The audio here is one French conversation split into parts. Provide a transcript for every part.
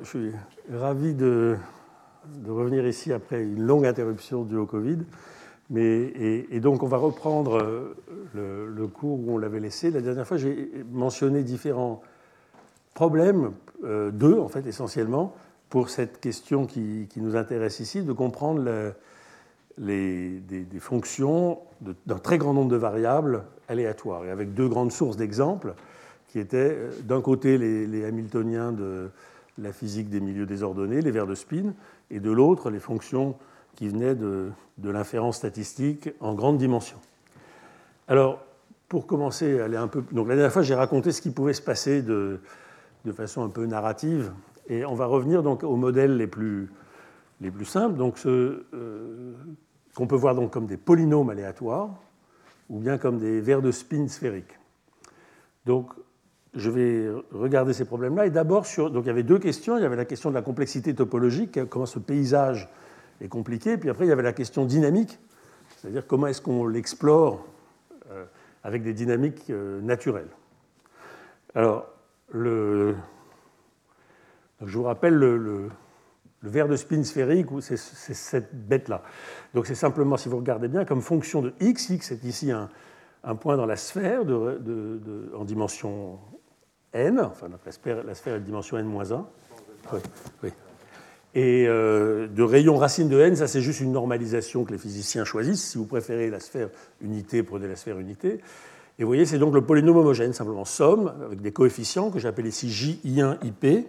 je suis ravi de revenir ici après une longue interruption due au Covid. Et donc, on va reprendre le cours où on l'avait laissé. La dernière fois, j'ai mentionné différents problèmes, deux en fait essentiellement, pour cette question qui nous intéresse ici, de comprendre des fonctions d'un très grand nombre de variables aléatoires, et avec deux grandes sources d'exemples, qui étaient d'un côté les Hamiltoniens de la physique des milieux désordonnés, les vers de spin, et de l'autre les fonctions qui venaient de l'inférence statistique en grande dimension. Alors, pour commencer, aller un peu. Donc, la dernière fois, j'ai raconté ce qui pouvait se passer de façon un peu narrative, et on va revenir donc aux modèles les plus simples, donc qu'on peut voir donc comme des polynômes aléatoires, ou bien comme des vers de spin sphériques. Donc, je vais regarder ces problèmes-là. Et d'abord, donc il y avait deux questions. Il y avait la question de la complexité topologique, comment ce paysage est compliqué. Puis après, il y avait la question dynamique, c'est-à-dire comment est-ce qu'on l'explore avec des dynamiques naturelles. Alors, donc je vous rappelle le vers de spin sphérique, c'est cette bête-là. Donc c'est simplement, si vous regardez bien, comme fonction de x. X est ici un point dans la sphère en dimension n, enfin la sphère est de dimension n-1. Oui, oui. Et de rayon racine de n, ça c'est juste une normalisation que les physiciens choisissent. Si vous préférez la sphère unité, prenez la sphère unité. Et vous voyez, c'est donc le polynôme homogène, simplement somme, avec des coefficients que j'appelle ici J1, IP.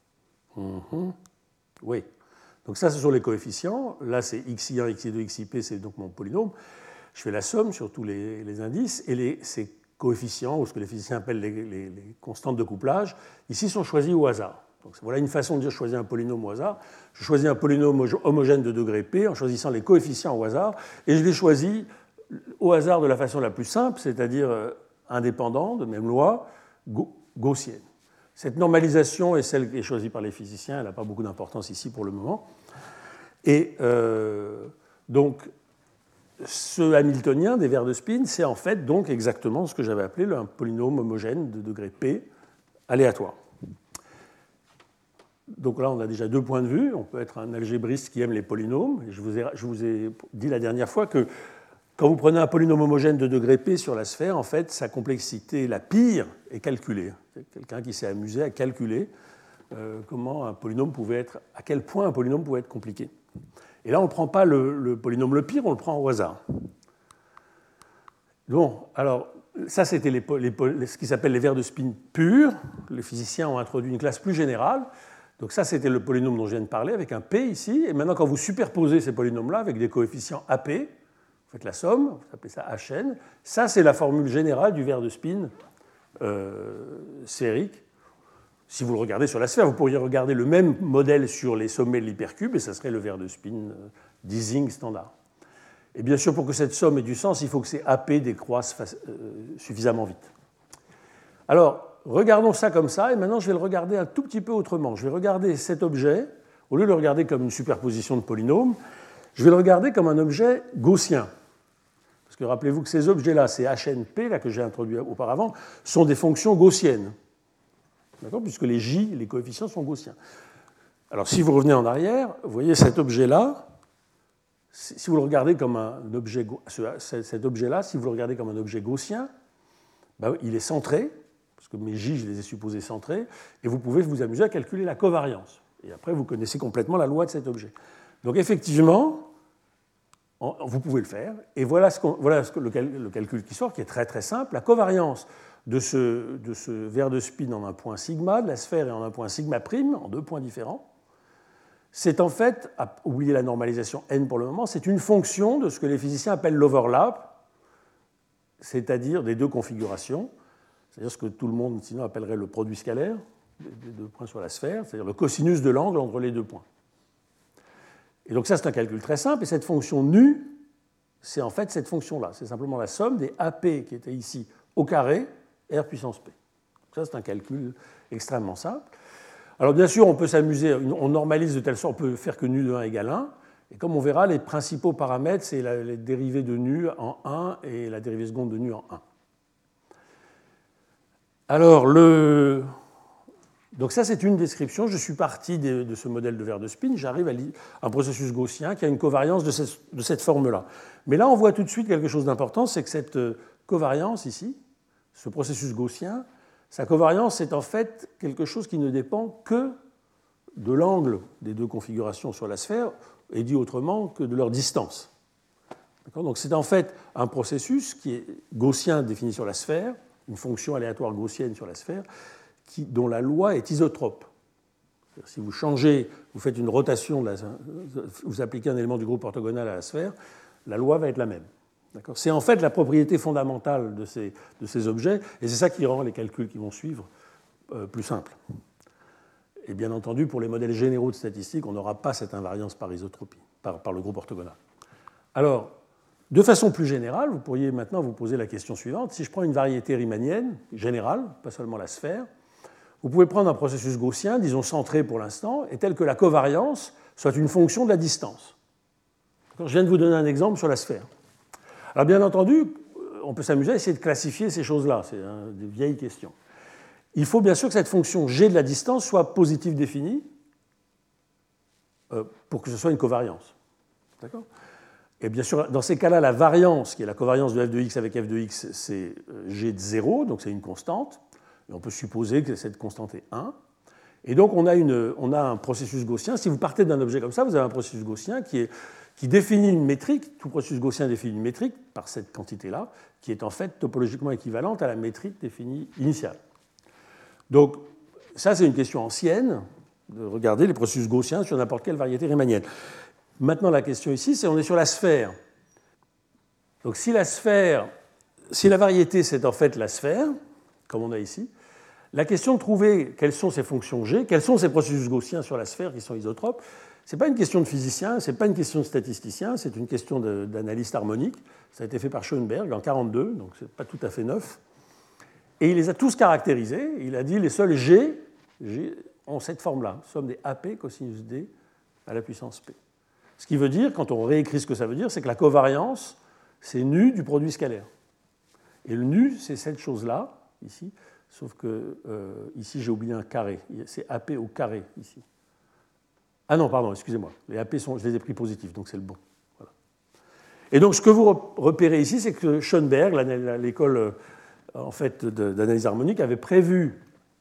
Oui. Donc ça, ce sont les coefficients. Là, c'est xi1, xi2, xip, c'est donc mon polynôme. Je fais la somme sur tous les indices, et ces coefficients, ou ce que les physiciens appellent les constantes de couplage, ici sont choisis au hasard. Donc voilà une façon de dire choisir un polynôme au hasard. Je choisis un polynôme homogène de degré p en choisissant les coefficients au hasard, et je les choisis au hasard de la façon la plus simple, c'est-à-dire indépendant, de même loi, gaussienne. Cette normalisation est celle qui est choisie par les physiciens, elle n'a pas beaucoup d'importance ici pour le moment. Et donc, ce Hamiltonien des vers de spin, c'est en fait donc exactement ce que j'avais appelé un polynôme homogène de degré p aléatoire. Donc là, on a déjà deux points de vue. On peut être un algébriste qui aime les polynômes. Et je vous ai dit la dernière fois que quand vous prenez un polynôme homogène de degré p sur la sphère, en fait, sa complexité la pire est calculée. C'est quelqu'un qui s'est amusé à calculer comment un polynôme pouvait être, à quel point un polynôme pouvait être compliqué. Et là, on ne prend pas le polynôme le pire, on le prend au hasard. Bon, alors, ça, c'était ce qui s'appelle les vers de spin purs. Les physiciens ont introduit une classe plus générale. Donc ça, c'était le polynôme dont je viens de parler, avec un p ici. Et maintenant, quand vous superposez ces polynômes-là avec des coefficients ap, vous faites la somme, vous appelez ça hn. Ça, c'est la formule générale du vers de spin sphérique. Si vous le regardez sur la sphère, vous pourriez regarder le même modèle sur les sommets de l'hypercube, et ça serait le vers de spin d'Ising standard. Et bien sûr, pour que cette somme ait du sens, il faut que ces AP décroissent suffisamment vite. Alors, regardons ça comme ça, et maintenant je vais le regarder un tout petit peu autrement. Je vais regarder cet objet, au lieu de le regarder comme une superposition de polynômes, je vais le regarder comme un objet gaussien. Parce que rappelez-vous que ces objets-là, ces HNP, là, que j'ai introduits auparavant, sont des fonctions gaussiennes. D'accord ? Puisque les J, les coefficients, sont gaussiens. Alors, si vous revenez en arrière, vous voyez cet objet-là, si vous le regardez comme un objet, cet objet-là, si vous le regardez comme un objet gaussien, ben, il est centré, parce que mes J, je les ai supposés centrés, et vous pouvez vous amuser à calculer la covariance. Et après, vous connaissez complètement la loi de cet objet. Donc, effectivement, vous pouvez le faire, et voilà le calcul qui sort, qui est très très simple. La covariance de ce vers de spin en un point sigma, de la sphère et en un point sigma prime, en deux points différents, c'est en fait, oubliez la normalisation n pour le moment, c'est une fonction de ce que les physiciens appellent l'overlap, c'est-à-dire des deux configurations, c'est-à-dire ce que tout le monde sinon appellerait le produit scalaire, des deux points sur la sphère, c'est-à-dire le cosinus de l'angle entre les deux points. Et donc ça, c'est un calcul très simple, et cette fonction nu, c'est en fait cette fonction-là, c'est simplement la somme des AP qui étaient ici au carré, R puissance P. Ça, c'est un calcul extrêmement simple. Alors bien sûr, on peut s'amuser, on normalise de telle sorte, on peut faire que nu de 1 égale 1, et comme on verra, les principaux paramètres, c'est les dérivées de nu en 1 et la dérivée seconde de nu en 1. Alors, Donc ça, c'est une description. Je suis parti de ce modèle de verre de spin, j'arrive à un processus gaussien qui a une covariance de cette forme-là. Mais là, on voit tout de suite quelque chose d'important, c'est que cette covariance ici, ce processus gaussien, sa covariance, c'est en fait quelque chose qui ne dépend que de l'angle des deux configurations sur la sphère, et dit autrement que de leur distance. Donc c'est en fait un processus qui est gaussien défini sur la sphère, une fonction aléatoire gaussienne sur la sphère, dont la loi est isotrope. Si vous changez, vous faites une rotation, vous appliquez un élément du groupe orthogonal à la sphère, la loi va être la même. C'est en fait la propriété fondamentale de ces objets, et c'est ça qui rend les calculs qui vont suivre plus simples. Et bien entendu, pour les modèles généraux de statistiques, on n'aura pas cette invariance par isotropie, par le groupe orthogonal. Alors, de façon plus générale, vous pourriez maintenant vous poser la question suivante. Si je prends une variété riemannienne générale, pas seulement la sphère, vous pouvez prendre un processus gaussien, disons centré pour l'instant, et tel que la covariance soit une fonction de la distance. Je viens de vous donner un exemple sur la sphère. Alors bien entendu, on peut s'amuser à essayer de classifier ces choses-là, c'est des vieilles questions. Il faut bien sûr que cette fonction g de la distance soit positive définie pour que ce soit une covariance. D'accord ? Et bien sûr, dans ces cas-là, la variance, qui est la covariance de f de x avec f de x, c'est g de 0, donc c'est une constante. Et on peut supposer que cette constante est 1. Et donc on a un processus gaussien. Si vous partez d'un objet comme ça, vous avez un processus gaussien qui définit une métrique. Tout processus gaussien définit une métrique par cette quantité-là, qui est en fait topologiquement équivalente à la métrique définie initiale. Donc, ça, c'est une question ancienne, de regarder les processus gaussiens sur n'importe quelle variété riemannienne. Maintenant, la question ici, c'est on est sur la sphère. Donc, si la variété, c'est en fait la sphère, comme on a ici, la question de trouver quelles sont ces fonctions G, quels sont ces processus gaussiens sur la sphère qui sont isotropes, ce n'est pas une question de physicien, ce n'est pas une question de statisticien, c'est une question d'analyste harmonique. Ça a été fait par Schoenberg en 1942, donc ce n'est pas tout à fait neuf. Et il les a tous caractérisés. Il a dit les seuls G ont cette forme-là, somme des AP cosinus D à la puissance P. Ce qui veut dire, quand on réécrit ce que ça veut dire, c'est que la covariance, c'est nu du produit scalaire. Et le nu, c'est cette chose-là, ici, sauf que ici, j'ai oublié un carré. C'est AP au carré, ici. Ah non, pardon, excusez-moi. Les AP, je les ai pris positifs, donc c'est le bon. Voilà. Et donc, ce que vous repérez ici, c'est que Schoenberg, l'école en fait, d'analyse harmonique, avait prévu,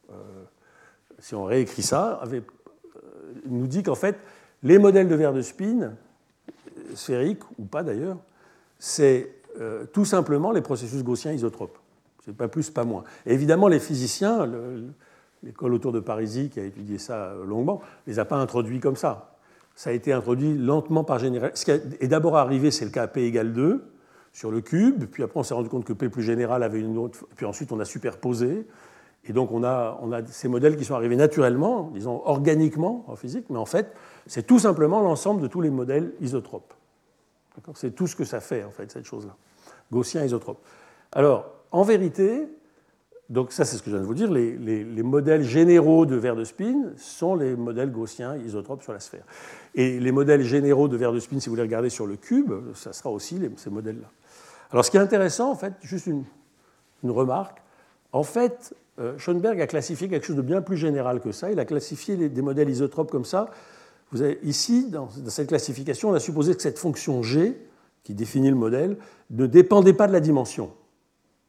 si on réécrit ça, nous dit qu'en fait, les modèles de verre de spin, sphériques ou pas d'ailleurs, c'est tout simplement les processus gaussiens isotropes. C'est pas plus, pas moins. Et évidemment, les physiciens, l'école autour de Parisi qui a étudié ça longuement, ne les a pas introduits comme ça. Ça a été introduit lentement par général. Ce qui est d'abord arrivé, c'est le cas P égale 2 sur le cube, puis après on s'est rendu compte que P plus général avait une autre, puis ensuite on a superposé, et donc on a ces modèles qui sont arrivés naturellement, disons organiquement en physique, mais en fait c'est tout simplement l'ensemble de tous les modèles isotropes. C'est tout ce que ça fait en fait, cette chose-là, gaussien isotrope. Alors en vérité, donc ça c'est ce que je viens de vous dire, les modèles généraux de verre de spin sont les modèles gaussiens isotropes sur la sphère. Et les modèles généraux de verre de spin, si vous les regardez sur le cube, ça sera aussi ces modèles-là. Alors ce qui est intéressant, en fait, juste une remarque, en fait, Schoenberg a classifié quelque chose de bien plus général que ça. Il a classifié des modèles isotropes comme ça. Vous avez, ici, dans cette classification, on a supposé que cette fonction G, qui définit le modèle, ne dépendait pas de la dimension. D'accord ?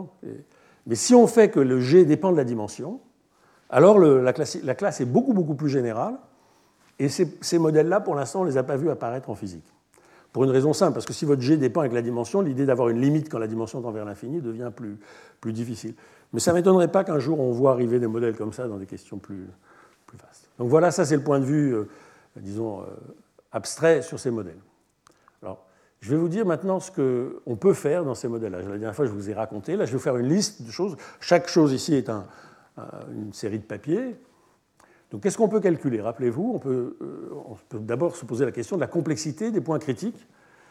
Mais si on fait que le G dépend de la dimension, alors la classe est beaucoup, beaucoup plus générale, et ces modèles-là, pour l'instant, on ne les a pas vus apparaître en physique. Pour une raison simple, parce que si votre G dépend avec la dimension, l'idée d'avoir une limite quand la dimension tend vers l'infini devient plus difficile. Mais ça ne m'étonnerait pas qu'un jour on voit arriver des modèles comme ça dans des questions plus vastes. Donc voilà, ça c'est le point de vue, disons, abstrait sur ces modèles. Alors, je vais vous dire maintenant ce qu'on peut faire dans ces modèles-là. La dernière fois, je vous ai raconté. Là, je vais vous faire une liste de choses. Chaque chose ici est une série de papiers. Donc, qu'est-ce qu'on peut calculer ? Rappelez-vous, on peut d'abord se poser la question de la complexité des points critiques.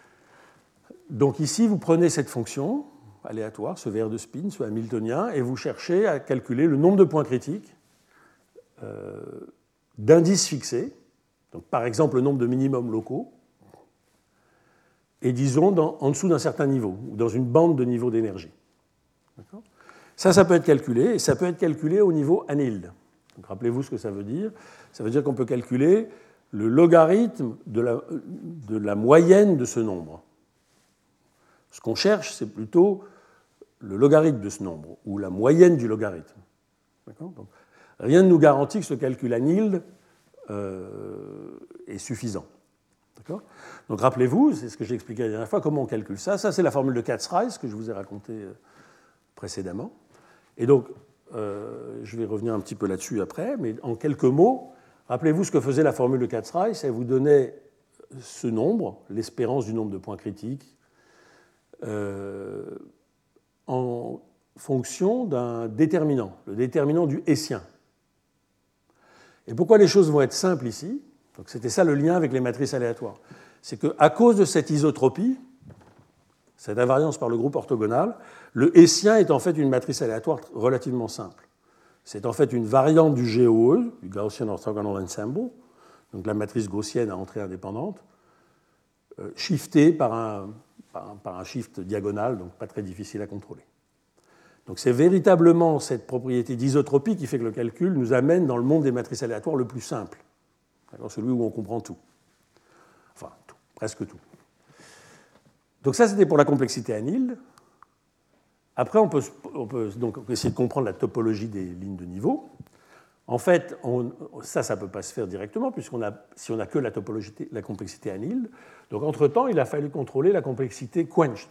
Donc, ici, vous prenez cette fonction aléatoire, ce verre de spin, ce hamiltonien, et vous cherchez à calculer le nombre de points critiques d'indices fixés, donc par exemple le nombre de minimums locaux, et disons en dessous d'un certain niveau, ou dans une bande de niveau d'énergie. Ça peut être calculé, et ça peut être calculé au niveau Anhild. Donc rappelez-vous ce que ça veut dire. Ça veut dire qu'on peut calculer le logarithme de la moyenne de ce nombre. Ce qu'on cherche, c'est plutôt le logarithme de ce nombre, ou la moyenne du logarithme. Donc, rien ne nous garantit que ce calcul à nilde est suffisant. Donc rappelez-vous, c'est ce que j'ai expliqué la dernière fois, comment on calcule ça. Ça, c'est la formule de Katz-Rice que je vous ai racontée précédemment. Et donc, je vais revenir un petit peu là-dessus après, mais en quelques mots, rappelez-vous ce que faisait la formule de Katz-Rice. Elle vous donnait ce nombre, l'espérance du nombre de points critiques, en fonction d'un déterminant, le déterminant du hessien. Et pourquoi les choses vont être simples ici? Donc c'était ça le lien avec les matrices aléatoires. C'est qu'à cause de cette isotropie, cette invariance par le groupe orthogonal, le hessien est en fait une matrice aléatoire relativement simple. C'est en fait une variante du GOE, du Gaussian Orthogonal Ensemble, donc la matrice gaussienne à entrée indépendante, shiftée par un shift diagonal, donc pas très difficile à contrôler. Donc c'est véritablement cette propriété d'isotropie qui fait que le calcul nous amène dans le monde des matrices aléatoires le plus simple, celui où on comprend tout. Enfin, tout, presque tout. Donc ça, c'était pour la complexité à nilde. Après, on peut donc essayer de comprendre la topologie des lignes de niveau. En fait, ça ne peut pas se faire directement, si on n'a que la complexité à nilde. Donc, entre-temps, il a fallu contrôler la complexité quenched.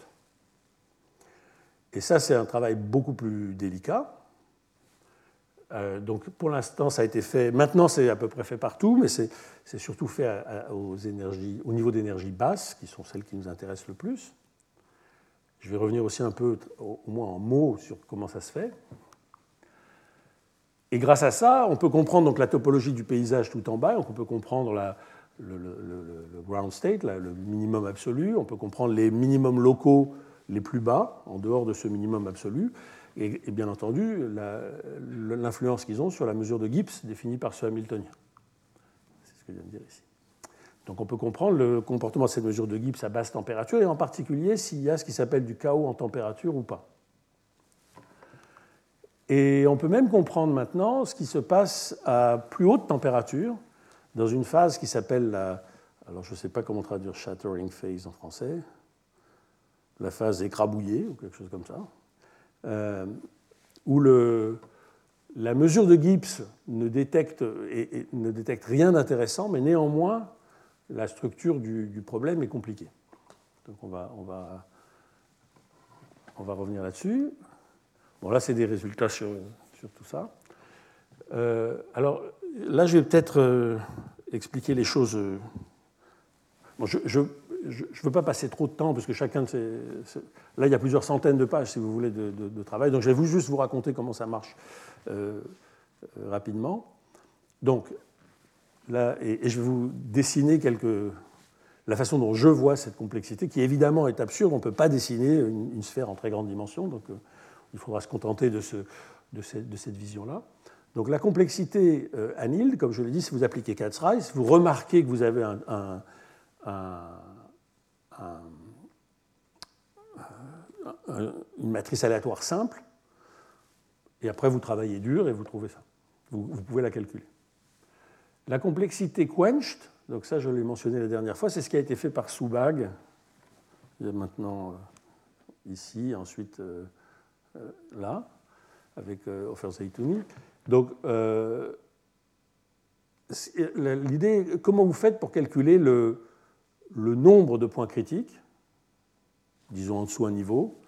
Et ça, c'est un travail beaucoup plus délicat. Donc, pour l'instant, ça a été fait. Maintenant, c'est à peu près fait partout, mais c'est surtout fait au niveau d'énergie basse, qui sont celles qui nous intéressent le plus. Je vais revenir aussi un peu, au moins en mots, sur comment ça se fait. Et grâce à ça, on peut comprendre donc la topologie du paysage tout en bas, on peut comprendre le ground state, le minimum absolu, on peut comprendre les minimums locaux les plus bas, en dehors de ce minimum absolu, et bien entendu l'influence qu'ils ont sur la mesure de Gibbs définie par ce Hamiltonien. C'est ce que je viens de dire ici. Donc on peut comprendre le comportement de cette mesure de Gibbs à basse température, et en particulier s'il y a ce qui s'appelle du chaos en température ou pas. Et on peut même comprendre maintenant ce qui se passe à plus haute température, dans une phase qui s'appelle alors je ne sais pas comment traduire shattering phase en français, la phase écrabouillée ou quelque chose comme ça, où la mesure de Gibbs ne détecte rien d'intéressant, mais néanmoins la structure du problème est compliquée. Donc on va revenir là-dessus. Bon, là, c'est des résultats sur tout ça. Alors, là, je vais peut-être expliquer les choses. Bon, je ne veux pas passer trop de temps, parce que chacun de ces... Là, il y a plusieurs centaines de pages, si vous voulez, de travail. Donc, je vais juste vous raconter comment ça marche rapidement. Donc, là, et je vais vous dessiner la façon dont je vois cette complexité, qui évidemment est absurde. On ne peut pas dessiner une sphère en très grande dimension, donc il faudra se contenter de cette vision-là. Donc la complexité à nilde, comme je l'ai dit, si vous appliquez Katz-Rice, vous remarquez que vous avez une matrice aléatoire simple, et après vous travaillez dur et vous trouvez ça. Vous pouvez la calculer. La complexité quenched, donc ça je l'ai mentionné la dernière fois, c'est ce qui a été fait par Subag, il y a maintenant ici, ensuite là, avec Ofer Zeitouni. Donc l'idée, comment vous faites pour calculer le nombre de points critiques, disons en dessous un niveau,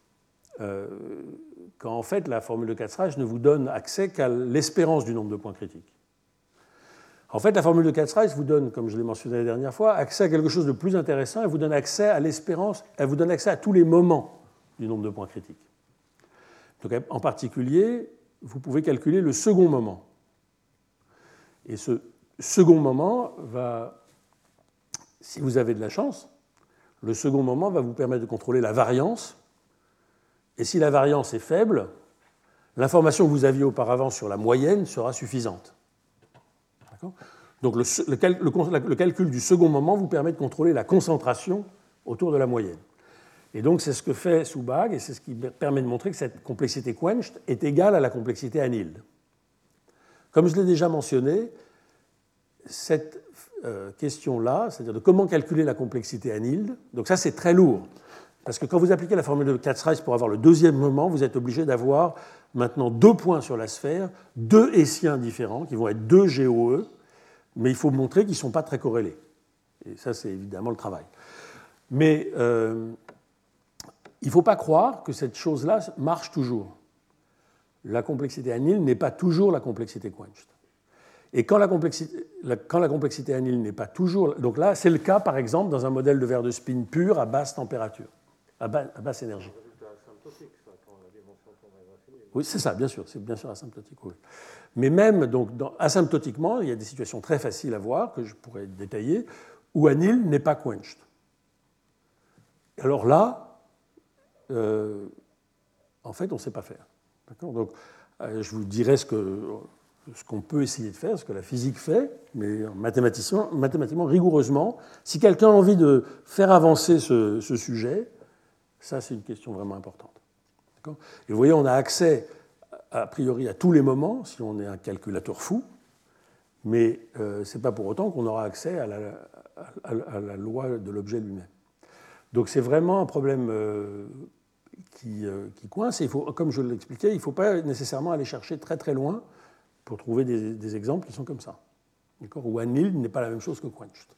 quand en fait la formule de Katz-Rice ne vous donne accès qu'à l'espérance du nombre de points critiques. En fait, la formule de Katz-Rice vous donne, comme je l'ai mentionné la dernière fois, accès à quelque chose de plus intéressant. Elle vous donne accès à l'espérance, elle vous donne accès à tous les moments du nombre de points critiques. Donc, en particulier, vous pouvez calculer le second moment. Et ce second moment va, si vous avez de la chance, le second moment va vous permettre de contrôler la variance. Et si la variance est faible, l'information que vous aviez auparavant sur la moyenne sera suffisante. Donc le calcul du second moment vous permet de contrôler la concentration autour de la moyenne. Et donc c'est ce que fait Subag, et c'est ce qui permet de montrer que cette complexité quenched est égale à la complexité à nilde. Comme je l'ai déjà mentionné, cette question-là, c'est-à-dire de comment calculer la complexité anilde, donc ça c'est très lourd, parce que quand vous appliquez la formule de Katz-Rice pour avoir le deuxième moment, vous êtes obligé d'avoir maintenant 2 points sur la sphère, 2 hessiens différents, qui vont être 2 GOE, mais il faut montrer qu'ils ne sont pas très corrélés. Et ça, c'est évidemment le travail. Mais il ne faut pas croire que cette chose-là marche toujours. La complexité anile n'est pas toujours la complexité quenched. Et quand la complexité anile n'est pas toujours... Donc là, c'est le cas, par exemple, dans un modèle de verre de spin pur à basse température, à basse énergie. Oui, c'est ça, bien sûr. C'est bien sûr asymptotique. Oui. Mais même donc, asymptotiquement, il y a des situations très faciles à voir, que je pourrais détailler, où anil n'est pas quenched. Alors là, en fait, on ne sait pas faire. D'accord ? Donc, je vous dirai ce qu'on peut essayer de faire, ce que la physique fait, mais mathématiquement, rigoureusement. Si quelqu'un a envie de faire avancer ce sujet, ça, c'est une question vraiment importante. D'accord ? Et vous voyez, on a accès, a priori, à tous les moments, si on est un calculateur fou, mais ce n'est pas pour autant qu'on aura accès à la loi de l'objet lui-même. Donc c'est vraiment un problème qui coince. Et comme je l'expliquais, il ne faut pas nécessairement aller chercher très très loin pour trouver des exemples qui sont comme ça. D'accord ? Où anil n'est pas la même chose que quenched.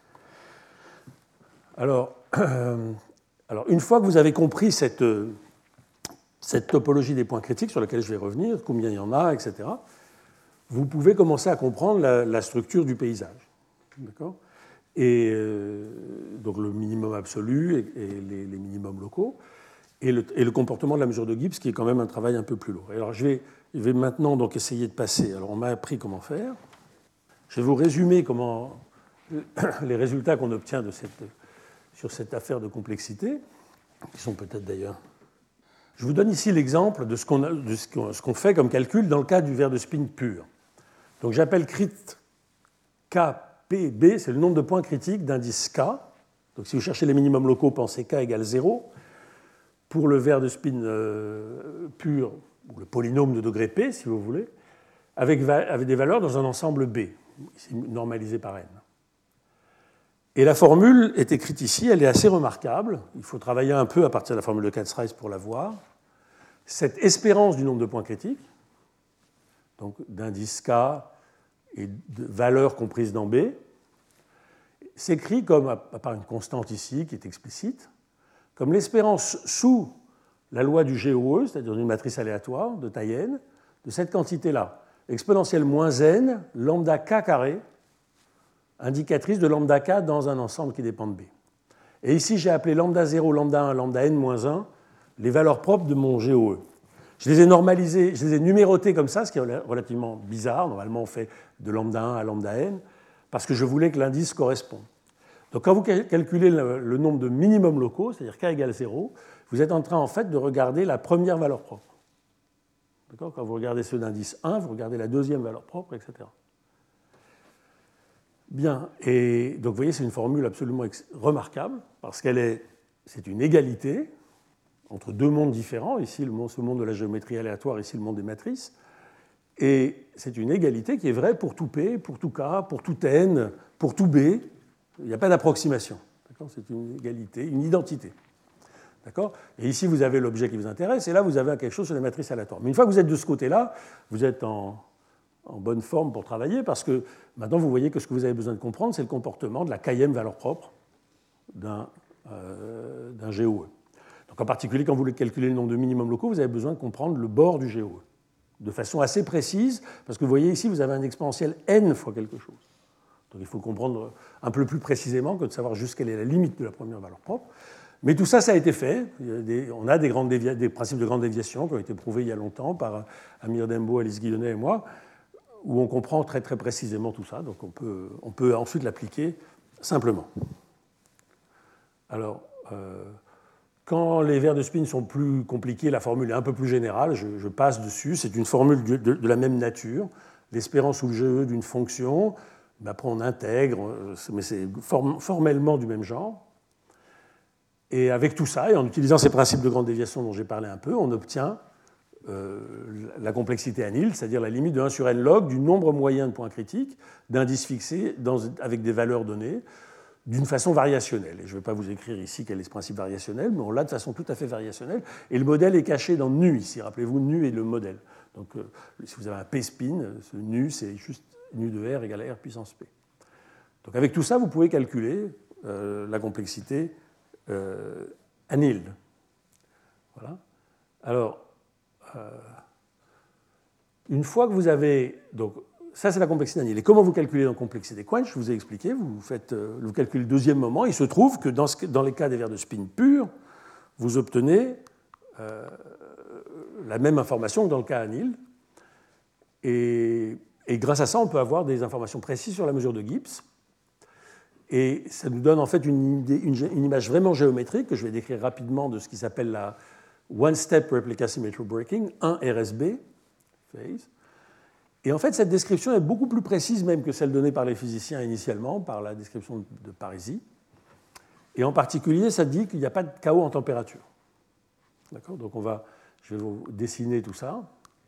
Alors, une fois que vous avez compris cette topologie des points critiques sur laquelle je vais revenir, combien il y en a, etc., vous pouvez commencer à comprendre la structure du paysage. D'accord ? Et donc le minimum absolu et les minimums locaux, et le comportement de la mesure de Gibbs, qui est quand même un travail un peu plus lourd. Et alors je vais maintenant donc essayer de passer. Alors on m'a appris comment faire. Je vais vous résumer les résultats qu'on obtient sur cette affaire de complexité, qui sont peut-être d'ailleurs... Je vous donne ici l'exemple de ce qu'on fait comme calcul dans le cas du verre de spin pur. Donc j'appelle crit KPB, c'est le nombre de points critiques d'indice K. Donc si vous cherchez les minimums locaux, pensez K égale 0. Pour le verre de spin pur, ou le polynôme de degré P, si vous voulez, avec des valeurs dans un ensemble B, ici normalisé par N. Et la formule est écrite ici, elle est assez remarquable. Il faut travailler un peu à partir de la formule de Katz-Rice pour la voir. Cette espérance du nombre de points critiques, donc d'indice K et de valeurs comprises dans B, s'écrit comme, à part une constante ici qui est explicite, comme l'espérance sous la loi du GOE, c'est-à-dire d'une matrice aléatoire de taille n, de cette quantité-là, exponentielle moins n, lambda k carré, indicatrice de lambda k dans un ensemble qui dépend de B. Et ici, j'ai appelé lambda 0, lambda 1, lambda n moins 1, les valeurs propres de mon GOE. Je les ai normalisées, je les ai numérotées comme ça, ce qui est relativement bizarre. Normalement, on fait de lambda 1 à lambda n, parce que je voulais que l'indice corresponde. Donc quand vous calculez le nombre de minimums locaux, c'est-à-dire k égale 0, vous êtes en train en fait de regarder la première valeur propre. D'accord ? Quand vous regardez ceux d'indice 1, vous regardez la deuxième valeur propre, etc. Bien, et donc vous voyez, c'est une formule absolument remarquable, parce c'est une égalité entre deux mondes différents, ici ce monde de la géométrie aléatoire, ici le monde des matrices, et c'est une égalité qui est vraie pour tout P, pour tout K, pour tout N, pour tout B. Il n'y a pas d'approximation. D'accord ? C'est une égalité, une identité. D'accord ? Et ici, vous avez l'objet qui vous intéresse, et là, vous avez quelque chose sur les matrices aléatoires. Mais une fois que vous êtes de ce côté-là, vous êtes en bonne forme pour travailler, parce que maintenant, vous voyez que ce que vous avez besoin de comprendre, c'est le comportement de la kème valeur propre d'un GOE. Donc, en particulier, quand vous voulez calculer le nombre de minimums locaux, vous avez besoin de comprendre le bord du GOE, de façon assez précise, parce que vous voyez ici, vous avez un exponentiel n fois quelque chose. Donc il faut comprendre un peu plus précisément que de savoir juste quelle est la limite de la première valeur propre. Mais tout ça, ça a été fait. On a des principes de grande déviation qui ont été prouvés il y a longtemps par Amir Dembo, Alice Guillonnet et moi, où on comprend très très précisément tout ça. Donc on peut ensuite l'appliquer simplement. Alors, quand les verres de spin sont plus compliqués, la formule est un peu plus générale. Je passe dessus. C'est une formule de la même nature. L'espérance sous le GE d'une fonction. Après, on intègre, mais c'est formellement du même genre. Et avec tout ça, et en utilisant ces principes de grande déviation dont j'ai parlé un peu, on obtient la complexité anil, c'est-à-dire la limite de 1 sur n log du nombre moyen de points critiques d'indices fixés avec des valeurs données d'une façon variationnelle. Et je ne vais pas vous écrire ici quel est ce principe variationnel, mais on l'a de façon tout à fait variationnelle. Et le modèle est caché dans nu ici. Rappelez-vous, nu est le modèle. Donc si vous avez un p-spin, ce nu, c'est juste nu de r égale à r puissance p. Donc avec tout ça, vous pouvez calculer la complexité anil. Voilà. Alors, une fois que vous avez... Donc, ça, c'est la complexité anil. Et comment vous calculez la complexité quench? Je vous ai expliqué. Vous calculez le deuxième moment. Il se trouve que dans les cas des verres de spin purs, vous obtenez la même information que dans le cas anil. Et grâce à ça, on peut avoir des informations précises sur la mesure de Gibbs. Et ça nous donne en fait une image vraiment géométrique que je vais décrire rapidement de ce qui s'appelle la One-Step Replica Symmetry Breaking, 1 RSB. Phase. Et en fait, cette description est beaucoup plus précise même que celle donnée par les physiciens initialement, par la description de Parisi. Et en particulier, ça dit qu'il n'y a pas de chaos en température. D'accord ? Donc je vais vous dessiner tout ça.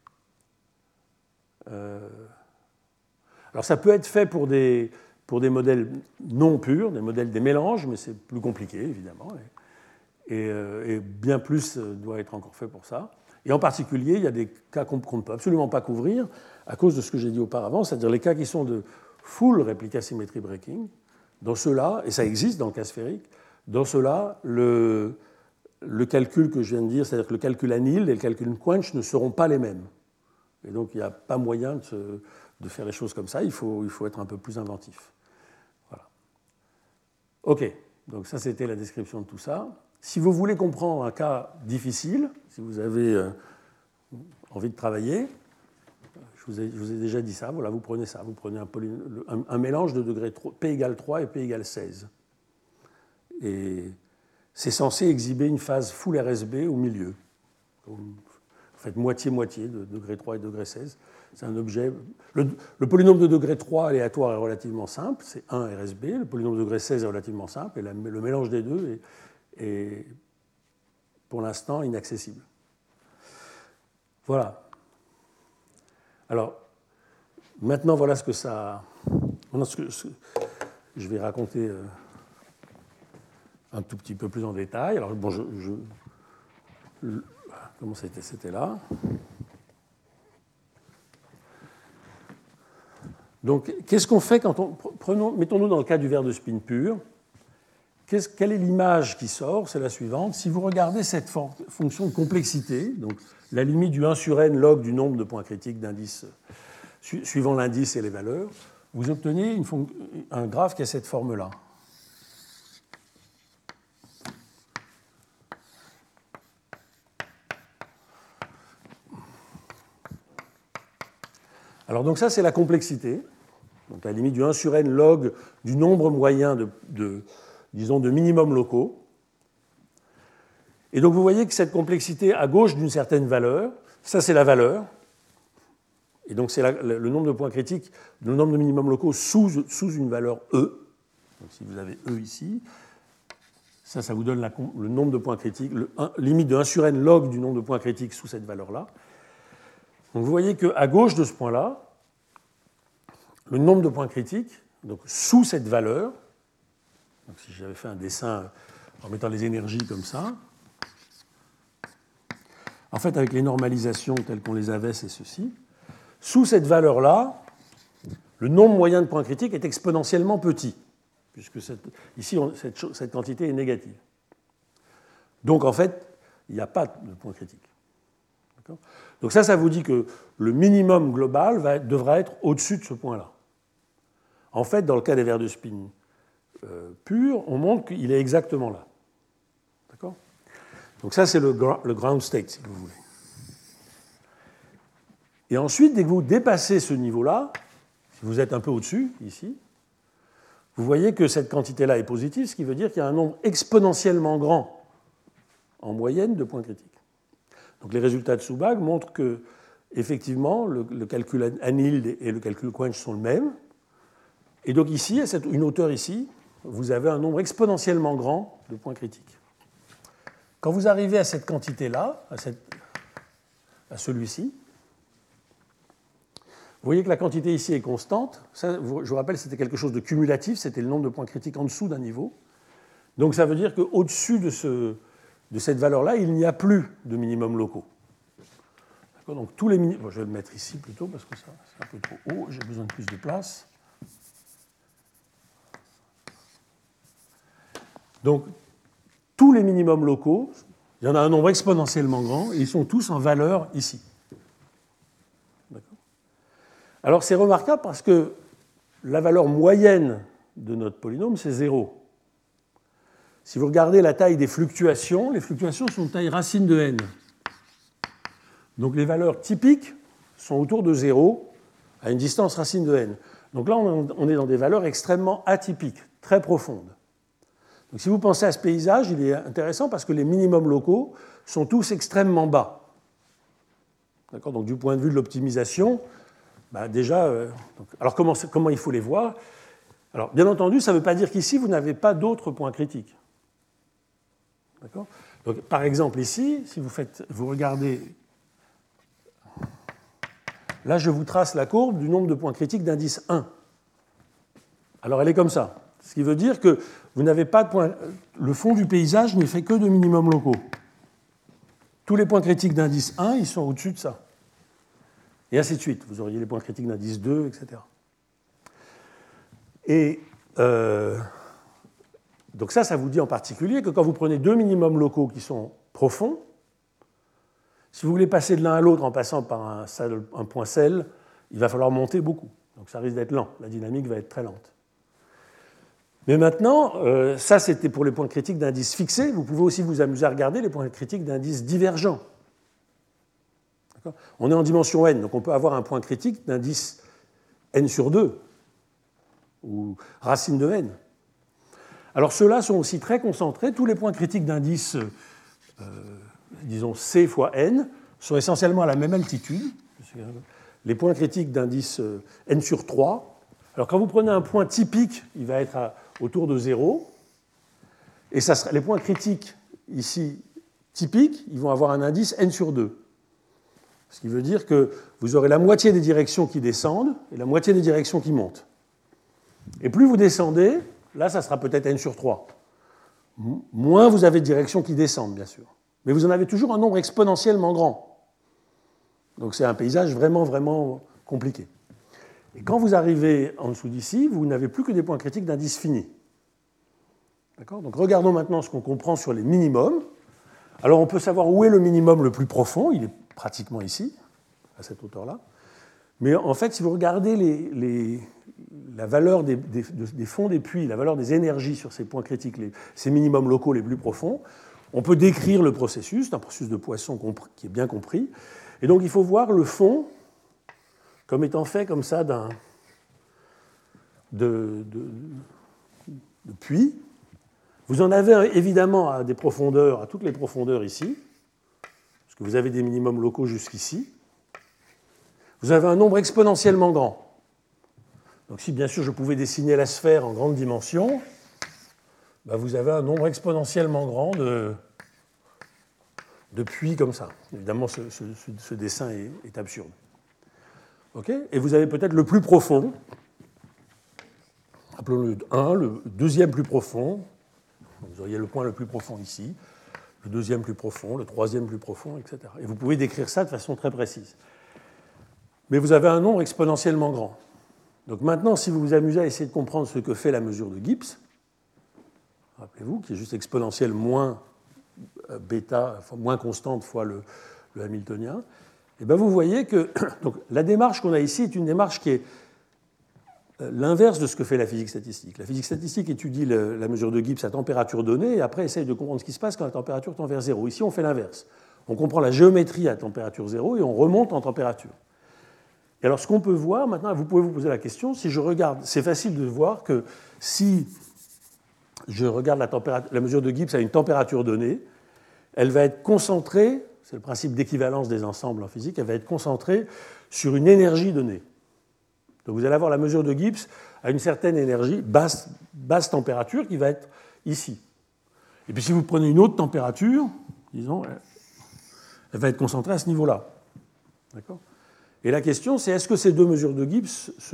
Alors ça peut être fait pour des modèles non purs, des modèles des mélanges, mais c'est plus compliqué, évidemment. Et bien plus doit être encore fait pour ça. Et en particulier, il y a des cas qu'on ne peut absolument pas couvrir à cause de ce que j'ai dit auparavant, c'est-à-dire les cas qui sont de full replica symmetry breaking. Dans ceux-là, et ça existe dans le cas sphérique, dans ceux-là, le calcul que je viens de dire, c'est-à-dire que le calcul anil et le calcul quench ne seront pas les mêmes. Et donc, il n'y a pas moyen de faire les choses comme ça. Il faut être un peu plus inventif. Voilà. OK. Donc, ça, c'était la description de tout ça. Si vous voulez comprendre un cas difficile, si vous avez envie de travailler, je vous ai déjà dit ça, voilà, vous prenez ça, vous prenez un mélange de degrés P égale 3 et P égale 16. Et c'est censé exhiber une phase full RSB au milieu. En fait, moitié-moitié de degré 3 et degré 16. C'est un objet... Le polynôme de degré 3 aléatoire est relativement simple, c'est 1 RSB. Le polynôme de degré 16 est relativement simple, et le mélange des deux est pour l'instant inaccessible. Voilà. Alors, maintenant, voilà ce que ça... Je vais raconter un tout petit peu plus en détail. Alors, bon, comment c'était là. Donc, qu'est-ce qu'on fait quand mettons-nous dans le cas du verre de spin pur. Quelle est l'image qui sort? C'est la suivante. Si vous regardez cette fonction de complexité, donc la limite du 1 sur n log du nombre de points critiques d'indices suivant l'indice et les valeurs, vous obtenez un graphe qui a cette forme-là. Alors donc ça, c'est la complexité. Donc la limite du 1 sur n log du nombre moyen disons, de minimums locaux. Et donc vous voyez que cette complexité à gauche d'une certaine valeur, ça c'est la valeur, et donc c'est le nombre de points critiques, le nombre de minimums locaux sous une valeur E. Donc si vous avez E ici, ça vous donne le nombre de points critiques, limite de 1 sur n log du nombre de points critiques sous cette valeur-là. Donc vous voyez qu'à gauche de ce point-là, le nombre de points critiques, donc sous cette valeur, donc si j'avais fait un dessin en mettant les énergies comme ça, en fait avec les normalisations telles qu'on les avait, c'est ceci. Sous cette valeur-là, le nombre moyen de points critiques est exponentiellement petit, puisque ici cette quantité est négative. Donc en fait, il n'y a pas de points critiques. Donc ça vous dit que le minimum global devra être au-dessus de ce point-là. En fait, dans le cas des verres de spin purs, on montre qu'il est exactement là. D'accord ? Donc ça, c'est le ground state, si vous voulez. Et ensuite, dès que vous dépassez ce niveau-là, si vous êtes un peu au-dessus, ici, vous voyez que cette quantité-là est positive, ce qui veut dire qu'il y a un nombre exponentiellement grand, en moyenne, de points critiques. Donc les résultats de Subag montrent que, effectivement, le calcul anil et le calcul quench sont le même. Et donc ici, à une hauteur ici, vous avez un nombre exponentiellement grand de points critiques. Quand vous arrivez à cette quantité-là, à celui-ci. Vous voyez que la quantité ici est constante. Ça, je vous rappelle, c'était quelque chose de cumulatif, c'était le nombre de points critiques en dessous d'un niveau. Donc ça veut dire qu'au-dessus de cette valeur-là, il n'y a plus de minimums locaux. Donc tous les bon, je vais le mettre ici plutôt parce que ça c'est un peu trop haut, j'ai besoin de plus de place. Donc tous les minimums locaux, il y en a un nombre exponentiellement grand et ils sont tous en valeur ici. Alors c'est remarquable parce que la valeur moyenne de notre polynôme, c'est 0. Si vous regardez la taille des fluctuations, les fluctuations sont de taille racine de n. Donc les valeurs typiques sont autour de 0 à une distance racine de n. Donc là, on est dans des valeurs extrêmement atypiques, très profondes. Donc si vous pensez à ce paysage, il est intéressant parce que les minimums locaux sont tous extrêmement bas. Donc du point de vue de l'optimisation, déjà, alors comment il faut les voir? Alors, bien entendu, ça ne veut pas dire qu'ici, vous n'avez pas d'autres points critiques. D'accord? Donc, par exemple, ici, si vous regardez, là, je vous trace la courbe du nombre de points critiques d'indice 1. Alors, elle est comme ça. Ce qui veut dire que vous n'avez pas de points. Le fond du paysage n'est fait que de minimums locaux. Tous les points critiques d'indice 1, ils sont au-dessus de ça. Et ainsi de suite. Vous auriez les points critiques d'indice 2, etc. Et donc ça vous dit en particulier que quand vous prenez deux minimums locaux qui sont profonds, si vous voulez passer de l'un à l'autre en passant par un point sel, il va falloir monter beaucoup. Donc ça risque d'être lent. La dynamique va être très lente. Mais maintenant, ça c'était pour les points critiques d'indice fixés. Vous pouvez aussi vous amuser à regarder les points critiques d'indice divergents. On est en dimension n, donc on peut avoir un point critique d'indice n sur 2, ou racine de n. Alors ceux-là sont aussi très concentrés. Tous les points critiques d'indice, disons c fois n, sont essentiellement à la même altitude. Les points critiques d'indice n sur 3. Alors quand vous prenez un point typique, il va être autour de 0. Et les points critiques ici typiques, ils vont avoir un indice n sur 2. Ce qui veut dire que vous aurez la moitié des directions qui descendent et la moitié des directions qui montent. Et plus vous descendez, là, ça sera peut-être n sur 3. Moins vous avez de directions qui descendent, bien sûr. Mais vous en avez toujours un nombre exponentiellement grand. Donc c'est un paysage vraiment, vraiment compliqué. Et quand vous arrivez en dessous d'ici, vous n'avez plus que des points critiques d'indice fini. D'accord ? Donc regardons maintenant ce qu'on comprend sur les minimums. Alors on peut savoir où est le minimum le plus profond. Il est pratiquement ici, à cette hauteur-là. Mais en fait, si vous regardez la valeur des fonds des puits, la valeur des énergies sur ces points critiques, ces minimums locaux les plus profonds, on peut décrire le processus, c'est un processus de Poisson qui est bien compris. Et donc il faut voir le fond comme étant fait comme ça de puits. Vous en avez évidemment à toutes les profondeurs ici, parce que vous avez des minimums locaux jusqu'ici. Vous avez un nombre exponentiellement grand. Donc si bien sûr je pouvais dessiner la sphère en grande dimension, vous avez un nombre exponentiellement grand de puits comme ça. Évidemment, ce dessin est absurde. Okay ? Et vous avez peut-être le plus profond, appelons-le 1, le deuxième plus profond. Vous auriez le point le plus profond ici, le deuxième plus profond, le troisième plus profond, etc. Et vous pouvez décrire ça de façon très précise. Mais vous avez un nombre exponentiellement grand. Donc maintenant, si vous vous amusez à essayer de comprendre ce que fait la mesure de Gibbs, rappelez-vous, qui est juste exponentielle moins bêta, enfin moins constante fois le hamiltonien, et vous voyez que donc, la démarche qu'on a ici est une démarche qui est l'inverse de ce que fait la physique statistique. La physique statistique étudie la mesure de Gibbs à température donnée et après essaye de comprendre ce qui se passe quand la température tend vers 0. Ici, on fait l'inverse. On comprend la géométrie à température 0 et on remonte en température. Et alors, ce qu'on peut voir, maintenant, vous pouvez vous poser la question, si je regarde, c'est facile de voir que si je regarde la mesure de Gibbs à une température donnée, elle va être concentrée, c'est le principe d'équivalence des ensembles en physique, elle va être concentrée sur une énergie donnée. Donc vous allez avoir la mesure de Gibbs à une certaine énergie, basse température, qui va être ici. Et puis si vous prenez une autre température, disons, elle va être concentrée à ce niveau-là. D'accord ? Et la question, c'est est-ce que ces deux mesures de Gibbs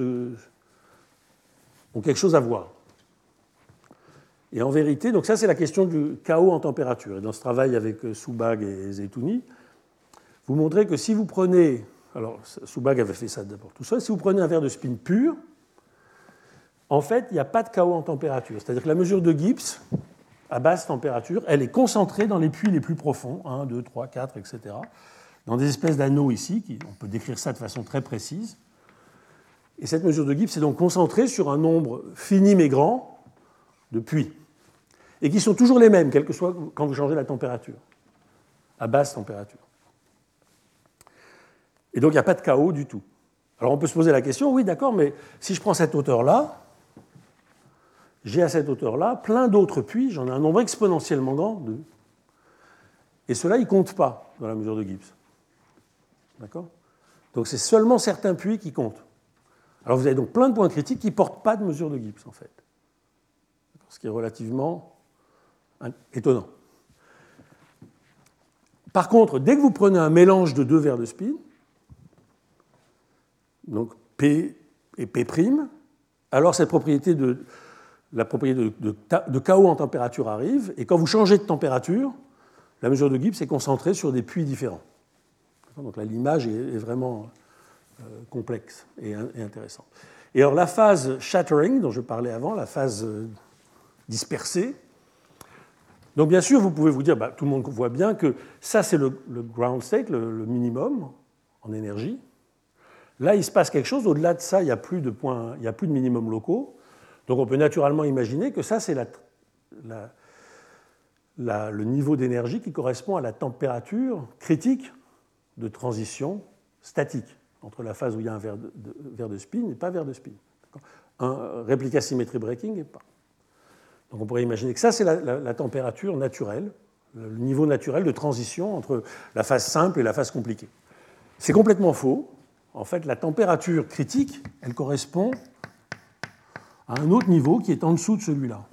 ont quelque chose à voir ? Et en vérité, donc ça c'est la question du chaos en température. Et dans ce travail avec Soubag et Zeitouni, vous montrez que si vous prenez, alors Soubag avait fait ça d'abord tout seul, si vous prenez un verre de spin pur, en fait, il n'y a pas de chaos en température. C'est-à-dire que la mesure de Gibbs, à basse température, elle est concentrée dans les puits les plus profonds, 1, 2, 3, 4, etc., dans des espèces d'anneaux ici, on peut décrire ça de façon très précise. Et cette mesure de Gibbs est donc concentrée sur un nombre fini mais grand de puits, et qui sont toujours les mêmes, quel que soit quand vous changez la température, à basse température. Et donc il n'y a pas de chaos du tout. Alors on peut se poser la question, oui d'accord, mais si je prends cette hauteur-là, j'ai à cette hauteur-là plein d'autres puits, j'en ai un nombre exponentiellement grand, et ceux-là, ils ne comptent pas dans la mesure de Gibbs. D'accord ? Donc c'est seulement certains puits qui comptent. Alors vous avez donc plein de points critiques qui ne portent pas de mesure de Gibbs, en fait. Ce qui est relativement étonnant. Par contre, dès que vous prenez un mélange de deux verres de spin, donc P et P', alors cette propriété la propriété de chaos en température arrive, et quand vous changez de température, la mesure de Gibbs est concentrée sur des puits différents. Donc là, l'image est vraiment complexe et intéressante. Et alors la phase shattering, dont je parlais avant, la phase dispersée, donc bien sûr, vous pouvez vous dire, tout le monde voit bien que ça, c'est le ground state, le minimum en énergie. Là, il se passe quelque chose, au-delà de ça, il n'y a plus de points, il n'y a plus de minimum locaux. Donc on peut naturellement imaginer que ça, c'est le niveau d'énergie qui correspond à la température critique de transition statique entre la phase où il y a un verre de spin et pas verre de spin. Un réplica symmetry breaking et pas. Donc on pourrait imaginer que ça, c'est la température naturelle, le niveau naturel de transition entre la phase simple et la phase compliquée. C'est complètement faux. En fait, la température critique, elle correspond à un autre niveau qui est en dessous de celui-là.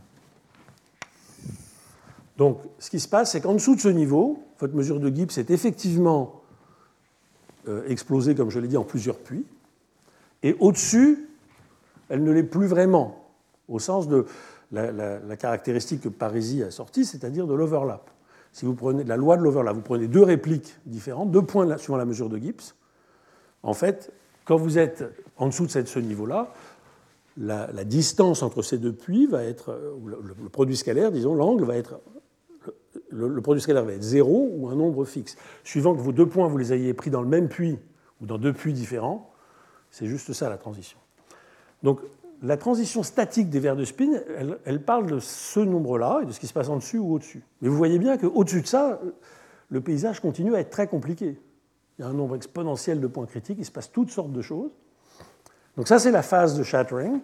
Donc, ce qui se passe, c'est qu'en dessous de ce niveau, votre mesure de Gibbs est effectivement explosée, comme je l'ai dit, en plusieurs puits, et au-dessus, elle ne l'est plus vraiment, au sens de la caractéristique que Parisi a sortie, c'est-à-dire de l'overlap. Si vous prenez la loi de l'overlap, vous prenez deux répliques différentes, deux points suivant la mesure de Gibbs, en fait, quand vous êtes en dessous de ce niveau-là, la distance entre ces deux puits va être, le produit scalaire, disons, l'angle va être, le produit scalaire va être 0 ou un nombre fixe. Suivant que vos deux points, vous les ayez pris dans le même puits ou dans deux puits différents, c'est juste ça la transition. Donc la transition statique des verres de spin, elle parle de ce nombre-là et de ce qui se passe en dessus ou au-dessus. Mais vous voyez bien qu'au-dessus de ça, le paysage continue à être très compliqué. Il y a un nombre exponentiel de points critiques, il se passe toutes sortes de choses. Donc ça, c'est la phase de shattering.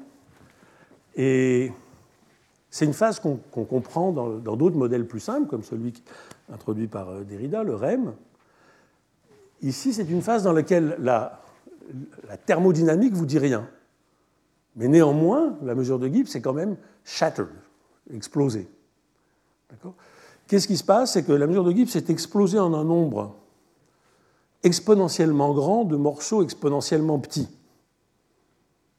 Et c'est une phase qu'on comprend dans d'autres modèles plus simples, comme celui introduit par Derrida, le REM. Ici, c'est une phase dans laquelle la thermodynamique ne vous dit rien. Mais néanmoins, la mesure de Gibbs est quand même shattered, explosée. D'accord ? Qu'est-ce qui se passe ? C'est que la mesure de Gibbs est explosée en un nombre exponentiellement grand de morceaux exponentiellement petits. D'accord ?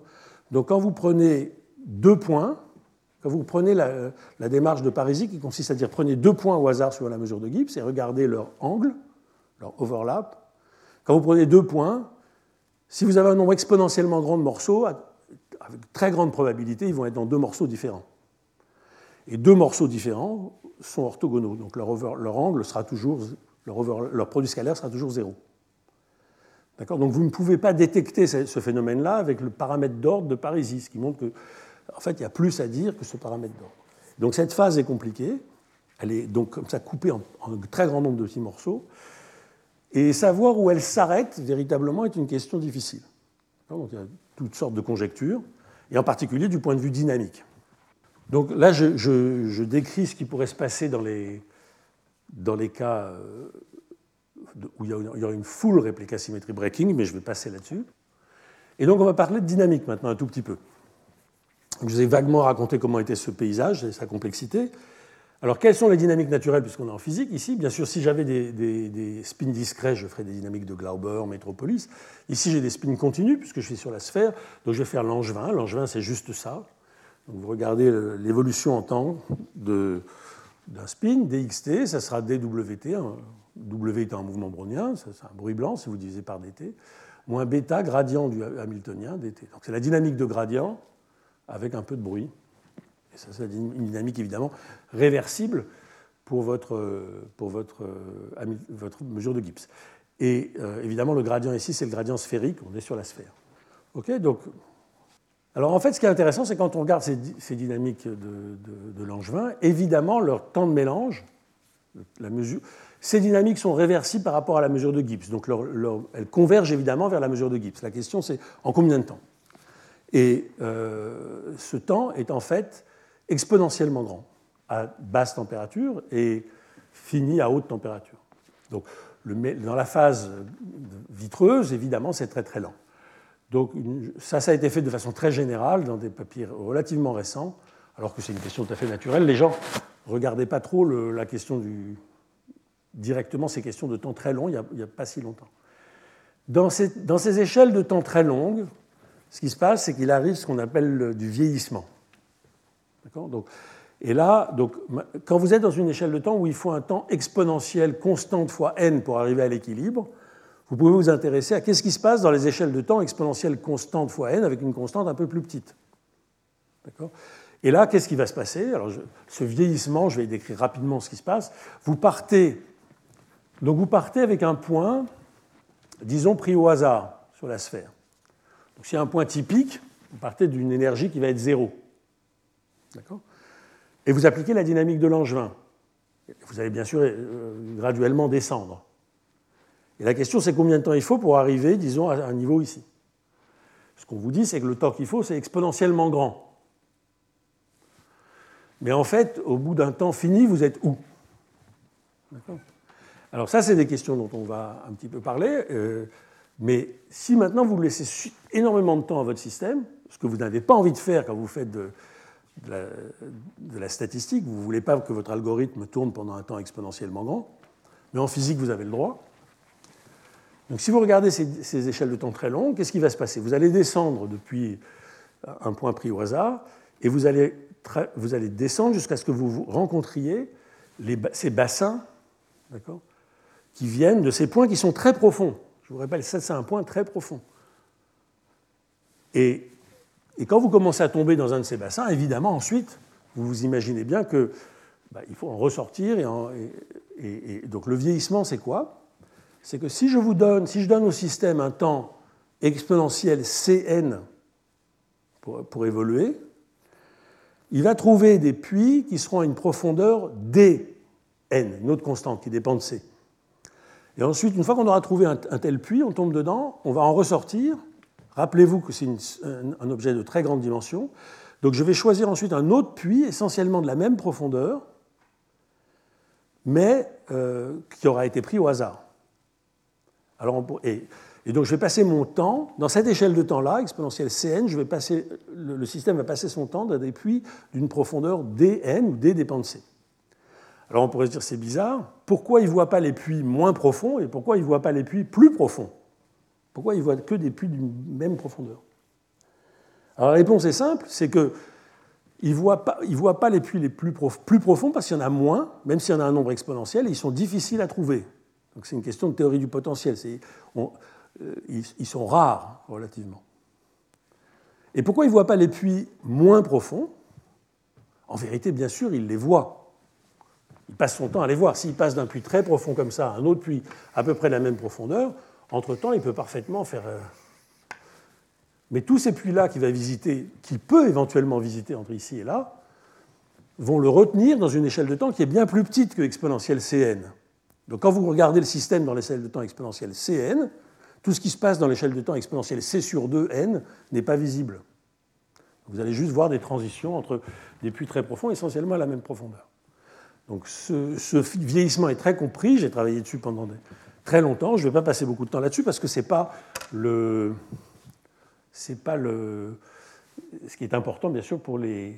Donc quand vous prenez deux points, quand vous prenez la démarche de Parisi qui consiste à dire prenez deux points au hasard sur la mesure de Gibbs et regardez leur angle, leur overlap, quand vous prenez deux points, si vous avez un nombre exponentiellement grand de morceaux, avec très grande probabilité, ils vont être dans deux morceaux différents. Et deux morceaux différents sont orthogonaux, donc leur angle sera toujours, leur produit scalaire sera toujours 0. D'accord ? Donc vous ne pouvez pas détecter ce phénomène-là avec le paramètre d'ordre de Parisi, ce qui montre qu'en fait, il y a plus à dire que ce paramètre d'ordre. Donc cette phase est compliquée, elle est donc comme ça coupée en un très grand nombre de petits morceaux, et savoir où elle s'arrête véritablement est une question difficile. Donc il y a toutes sortes de conjectures, et en particulier du point de vue dynamique. Donc là, je décris ce qui pourrait se passer dans les cas où il y aura une full réplica symmetry breaking, mais je vais passer là-dessus. Et donc on va parler de dynamique maintenant un tout petit peu. Je vous ai vaguement raconté comment était ce paysage et sa complexité. Alors, quelles sont les dynamiques naturelles, puisqu'on est en physique ici? Bien sûr, si j'avais des spins discrets, je ferais des dynamiques de Glauber, Metropolis. Ici, j'ai des spins continus, puisque je suis sur la sphère, donc je vais faire Langevin. Langevin, c'est juste ça. Donc, vous regardez l'évolution en temps d'un spin, dxt, ça sera dwt, W est un mouvement brownien, c'est un bruit blanc si vous divisez par dt, moins bêta, gradient du hamiltonien, dt. Donc c'est la dynamique de gradient avec un peu de bruit. Et ça, c'est une dynamique évidemment réversible pour votre mesure de Gibbs. Et évidemment, le gradient ici, c'est le gradient sphérique, on est sur la sphère. OK, donc, alors en fait, ce qui est intéressant, c'est quand on regarde ces dynamiques de Langevin, évidemment, leur temps de mélange, la mesure, ces dynamiques sont réversibles par rapport à la mesure de Gibbs. Donc elles convergent évidemment vers la mesure de Gibbs. La question, c'est en combien de temps? Et ce temps est en fait exponentiellement grand à basse température et fini à haute température. Donc, dans la phase vitreuse, évidemment, c'est très très lent. Donc, ça a été fait de façon très générale dans des papiers relativement récents, alors que c'est une question tout à fait naturelle. Les gens ne regardaient pas trop la question directement ces questions de temps très long il n'y a pas si longtemps. Dans ces échelles de temps très longues, ce qui se passe, c'est qu'il arrive ce qu'on appelle du vieillissement. D'accord ? Et là, quand vous êtes dans une échelle de temps où il faut un temps exponentiel constante fois n pour arriver à l'équilibre, vous pouvez vous intéresser à qu'est-ce qui se passe dans les échelles de temps exponentielle constante fois n avec une constante un peu plus petite. D'accord ? Et là, qu'est-ce qui va se passer ? Alors, ce vieillissement, je vais décrire rapidement ce qui se passe. Vous partez avec un point, disons, pris au hasard sur la sphère. Donc, s'il y a un point typique, vous partez d'une énergie qui va être zéro. D'accord ? Et vous appliquez la dynamique de Langevin. Vous allez bien sûr graduellement descendre. Et la question, c'est combien de temps il faut pour arriver, disons, à un niveau ici. Ce qu'on vous dit, c'est que le temps qu'il faut, c'est exponentiellement grand. Mais en fait, au bout d'un temps fini, vous êtes où? D'accord ? Alors ça, c'est des questions dont on va un petit peu parler. Mais si maintenant vous laissez énormément de temps à votre système, ce que vous n'avez pas envie de faire quand vous faites de la statistique, vous ne voulez pas que votre algorithme tourne pendant un temps exponentiellement grand, mais en physique, vous avez le droit. Donc si vous regardez ces échelles de temps très longues, qu'est-ce qui va se passer? Vous allez descendre depuis un point pris au hasard, et vous allez descendre jusqu'à ce que vous rencontriez ces bassins, d'accord, qui viennent de ces points qui sont très profonds. Je vous rappelle, ça, c'est un point très profond. Et quand vous commencez à tomber dans un de ces bassins, évidemment, ensuite, vous vous imaginez bien qu'il faut en ressortir. Et donc, le vieillissement, c'est quoi? C'est que si je donne au système un temps exponentiel Cn pour évoluer, il va trouver des puits qui seront à une profondeur dn, une autre constante qui dépend de C. Et ensuite, une fois qu'on aura trouvé un tel puits, on tombe dedans, on va en ressortir. Rappelez-vous que c'est un objet de très grande dimension. Donc je vais choisir ensuite un autre puits, essentiellement de la même profondeur, mais qui aura été pris au hasard. Alors, et donc je vais passer mon temps, dans cette échelle de temps-là, exponentielle Cn, le système va passer son temps dans des puits d'une profondeur dn, où d dépend de C. Alors on pourrait se dire c'est bizarre, pourquoi il ne voit pas les puits moins profonds et pourquoi il ne voit pas les puits plus profonds? Pourquoi il ne voit que des puits d'une même profondeur? Alors la réponse est simple, c'est qu'il ne voit pas les puits les plus profonds parce qu'il y en a moins, même s'il y en a un nombre exponentiel, et ils sont difficiles à trouver. Donc c'est une question de théorie du potentiel. Ils sont rares relativement. Et pourquoi il ne voit pas les puits moins profonds? En vérité, bien sûr, il les voit. Il passe son temps à les voir. S'il passe d'un puits très profond comme ça à un autre puits à peu près de la même profondeur, entre-temps, il peut parfaitement faire... Mais tous ces puits-là qu'il peut éventuellement visiter entre ici et là, vont le retenir dans une échelle de temps qui est bien plus petite que exponentielle Cn. Donc quand vous regardez le système dans l'échelle de temps exponentielle Cn, tout ce qui se passe dans l'échelle de temps exponentielle C sur 2n n'est pas visible. Vous allez juste voir des transitions entre des puits très profonds, essentiellement à la même profondeur. Donc ce vieillissement est très compris, j'ai travaillé dessus pendant très longtemps, je ne vais pas passer beaucoup de temps là-dessus parce que ce n'est pas ce qui est important bien sûr pour les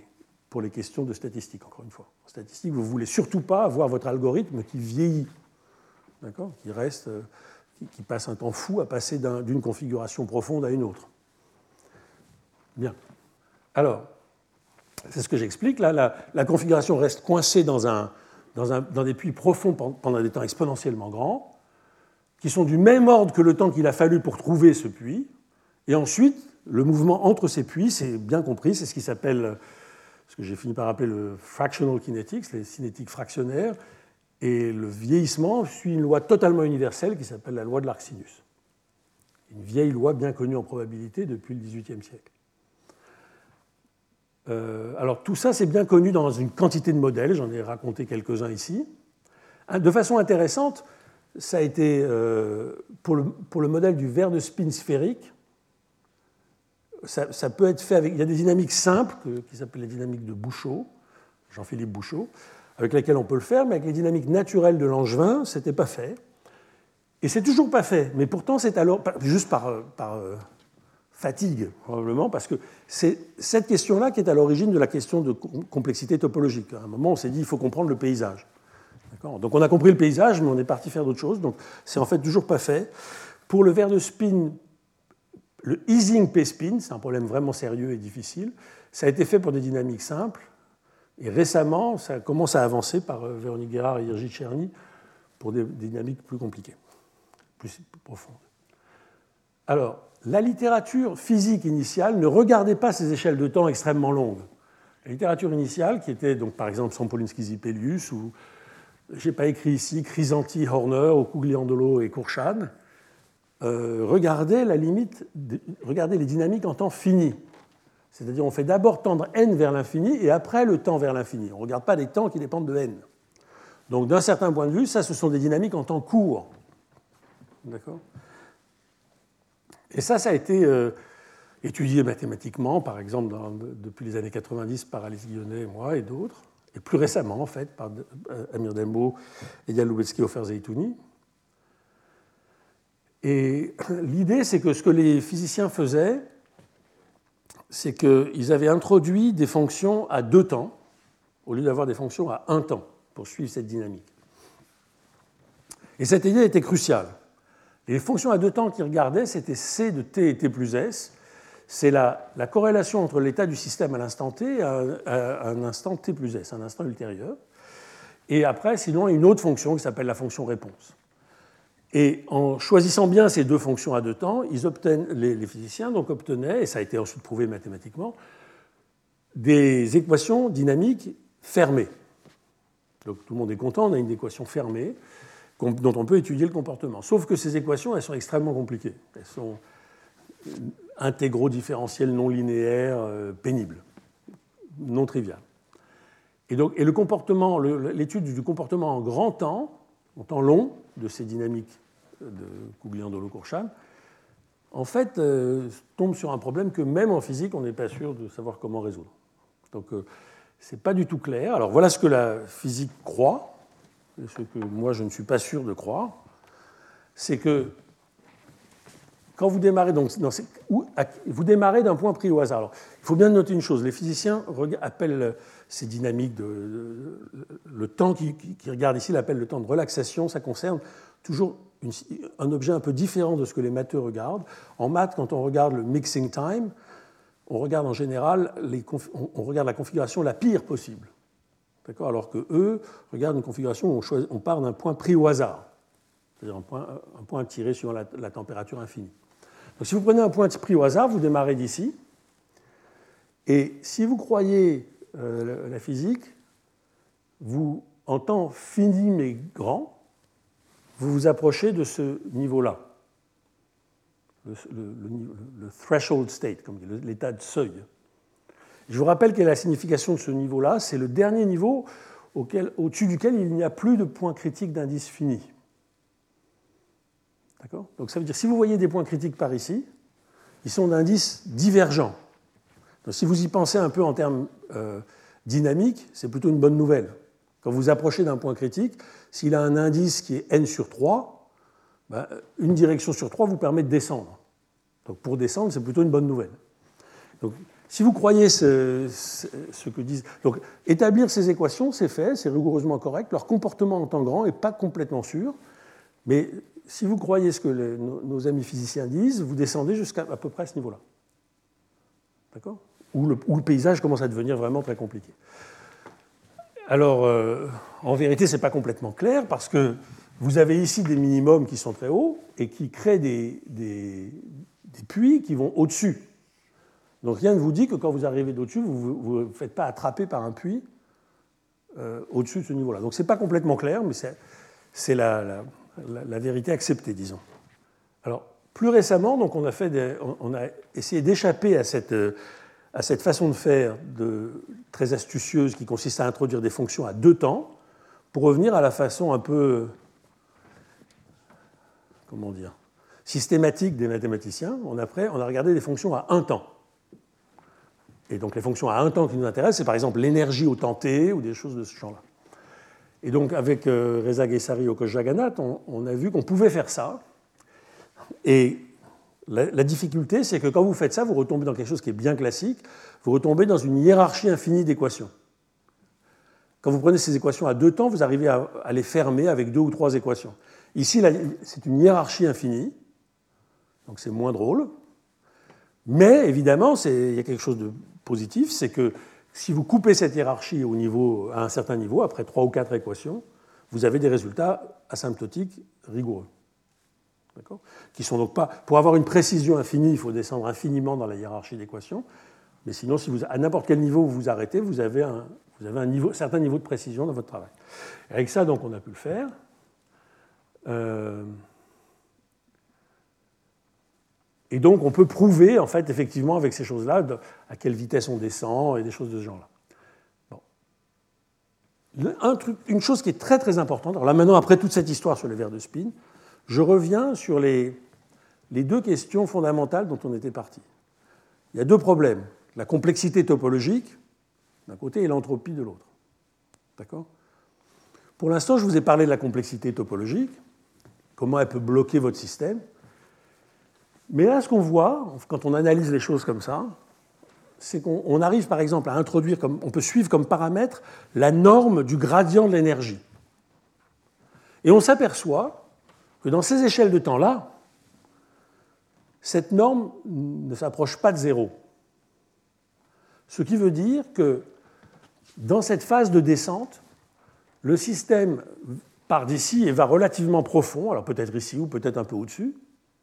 pour les questions de statistique, encore une fois. En statistique, vous ne voulez surtout pas avoir votre algorithme qui vieillit, d'accord, qui reste, qui passe un temps fou à passer d'une configuration profonde à une autre. Bien. Alors, c'est ce que j'explique. Là, la configuration reste coincée dans des puits profonds pendant des temps exponentiellement grands, qui sont du même ordre que le temps qu'il a fallu pour trouver ce puits. Et ensuite, le mouvement entre ces puits, c'est bien compris, c'est ce qui s'appelle, ce que j'ai fini par appeler le fractional kinetics, les cinétiques fractionnaires. Et le vieillissement suit une loi totalement universelle qui s'appelle la loi de l'Arcsinus. Une vieille loi bien connue en probabilité depuis le XVIIIe siècle. Alors tout ça, c'est bien connu dans une quantité de modèles, j'en ai raconté quelques-uns ici. De façon intéressante, ça a été, pour le modèle du verre de spin sphérique, ça peut être fait avec... Il y a des dynamiques simples qui s'appellent les dynamiques de Bouchot, Jean-Philippe Bouchot, avec lesquelles on peut le faire, mais avec les dynamiques naturelles de Langevin, ce n'était pas fait. Et c'est toujours pas fait, mais pourtant c'est alors, juste par fatigue probablement, parce que c'est cette question-là qui est à l'origine de la question de complexité topologique. À un moment, on s'est dit il faut comprendre le paysage. Donc on a compris le paysage, mais on est parti faire d'autres choses. Donc c'est en fait toujours pas fait. Pour le verre de spin, le Ising P-spin, c'est un problème vraiment sérieux et difficile. Ça a été fait pour des dynamiques simples. Et récemment, ça commence à avancer par Véronique Guérard et Irgi Tcherny pour des dynamiques plus compliquées, plus profondes. Alors, la littérature physique initiale ne regardait pas ces échelles de temps extrêmement longues. La littérature initiale, qui était donc par exemple Sampolinsky-Zipelius, ou je n'ai pas écrit ici, Crisanti, Horner, ou Cugliandolo et Kourchan, regardait les dynamiques en temps fini. C'est-à-dire on fait d'abord tendre n vers l'infini et après le temps vers l'infini. On ne regarde pas les temps qui dépendent de n. Donc d'un certain point de vue, ça, ce sont des dynamiques en temps court. D'accord ? Et ça a été étudié mathématiquement, par exemple, depuis les années 90 par Alice Guillonnet et moi et d'autres, et plus récemment, en fait, par Amir Dembo et Eyal Lubezki-Ofer-Zeitouni. Et l'idée, c'est que ce que les physiciens faisaient, c'est qu'ils avaient introduit des fonctions à 2 temps, au lieu d'avoir des fonctions à 1 temps, pour suivre cette dynamique. Et cette idée était cruciale. Les fonctions à 2 temps qu'ils regardaient, c'était C de t et t plus s. C'est la corrélation entre l'état du système à l'instant t et à un instant t plus s, un instant ultérieur. Et après, sinon, une autre fonction qui s'appelle la fonction réponse. Et en choisissant bien ces 2 fonctions à 2 temps, les physiciens donc obtenaient, et ça a été ensuite prouvé mathématiquement, des équations dynamiques fermées. Donc tout le monde est content, on a une équation fermée dont on peut étudier le comportement. Sauf que ces équations, elles sont extrêmement compliquées. Elles sont intégraux différentiels non linéaires, pénibles, non triviales. Et le comportement, l'étude du comportement en grand temps, en temps long, de ces dynamiques de Cugliandolo-Kourchan, en fait, tombe sur un problème que même en physique, on n'est pas sûr de savoir comment résoudre. Donc, ce n'est pas du tout clair. Alors, voilà ce que la physique croit, et ce que moi, je ne suis pas sûr de croire, c'est que quand vous démarrez, vous démarrez d'un point pris au hasard. Alors, il faut bien noter une chose, les physiciens appellent ces dynamiques, le temps qu'ils regardent ici, l'appellent le temps de relaxation, ça concerne toujours un objet un peu différent de ce que les matheux regardent. En maths, quand on regarde le mixing time, on regarde en général on regarde la configuration la pire possible. D'accord ? Alors qu'eux regardent une configuration où on part d'un point pris au hasard, c'est-à-dire un point tiré suivant la température infinie. Donc si vous prenez un point pris au hasard, vous démarrez d'ici, et si vous croyez la physique, en temps fini mais grand, vous vous approchez de ce niveau-là, le threshold state, comme l'état de seuil. Je vous rappelle quelle est la signification de ce niveau-là. C'est le dernier niveau au-dessus duquel il n'y a plus de point critique d'indice fini. D'accord ? Donc ça veut dire si vous voyez des points critiques par ici, ils sont d'indices divergents. Donc si vous y pensez un peu en termes dynamiques, c'est plutôt une bonne nouvelle. Quand vous approchez d'un point critique, s'il a un indice qui est n sur 3, une direction sur 3 vous permet de descendre. Donc pour descendre, c'est plutôt une bonne nouvelle. Donc si vous croyez ce que disent... Donc, établir ces équations, c'est fait, c'est rigoureusement correct. Leur comportement en temps grand n'est pas complètement sûr. Mais si vous croyez ce que nos amis physiciens disent, vous descendez jusqu'à à peu près à ce niveau-là. D'accord ? Où le paysage commence à devenir vraiment très compliqué. Alors, en vérité, ce n'est pas complètement clair parce que vous avez ici des minimums qui sont très hauts et qui créent des puits qui vont au-dessus. Donc rien ne vous dit que quand vous arrivez d'au-dessus, vous ne vous faites pas attraper par un puits au-dessus de ce niveau-là. Donc ce n'est pas complètement clair, mais c'est la vérité acceptée, disons. Alors, plus récemment, donc on a essayé d'échapper à cette façon de faire très astucieuse qui consiste à introduire des fonctions à 2 temps pour revenir à la façon un peu, comment dire, systématique des mathématiciens. On a regardé des fonctions à 1 temps. Et donc les fonctions à 1 temps qui nous intéressent, c'est par exemple l'énergie au temps t ou des choses de ce genre-là. Et donc avec Reza Ghessari et Okosh Jagannath, on a vu qu'on pouvait faire ça. Et la difficulté, c'est que quand vous faites ça, vous retombez dans quelque chose qui est bien classique, vous retombez dans une hiérarchie infinie d'équations. Quand vous prenez ces équations à 2 temps, vous arrivez à les fermer avec 2 ou 3 équations. Ici, c'est une hiérarchie infinie, donc c'est moins drôle. Mais évidemment, il y a quelque chose de positif, c'est que si vous coupez cette hiérarchie à un certain niveau, après 3 ou 4 équations, vous avez des résultats asymptotiques rigoureux. D'accord ? Qui sont donc pas... Pour avoir une précision infinie, il faut descendre infiniment dans la hiérarchie d'équations. Mais sinon, à n'importe quel niveau vous vous arrêtez, vous avez un certain niveau de précision dans votre travail. Et avec ça, donc, on a pu le faire. Et donc, on peut prouver, en fait, effectivement, avec ces choses-là, à quelle vitesse on descend et des choses de ce genre-là. Bon. Une chose qui est très, très importante, alors là, maintenant, après toute cette histoire sur les verres de spin, je reviens sur les 2 questions fondamentales dont on était parti. Il y a 2 problèmes. La complexité topologique, d'un côté, et l'entropie de l'autre. D'accord ? Pour l'instant, je vous ai parlé de la complexité topologique, comment elle peut bloquer votre système. Mais là, ce qu'on voit, quand on analyse les choses comme ça, c'est qu'on arrive, par exemple, à introduire, on peut suivre comme paramètre la norme du gradient de l'énergie. Et on s'aperçoit que dans ces échelles de temps-là, cette norme ne s'approche pas de 0. Ce qui veut dire que dans cette phase de descente, le système part d'ici et va relativement profond, alors peut-être ici ou peut-être un peu au-dessus,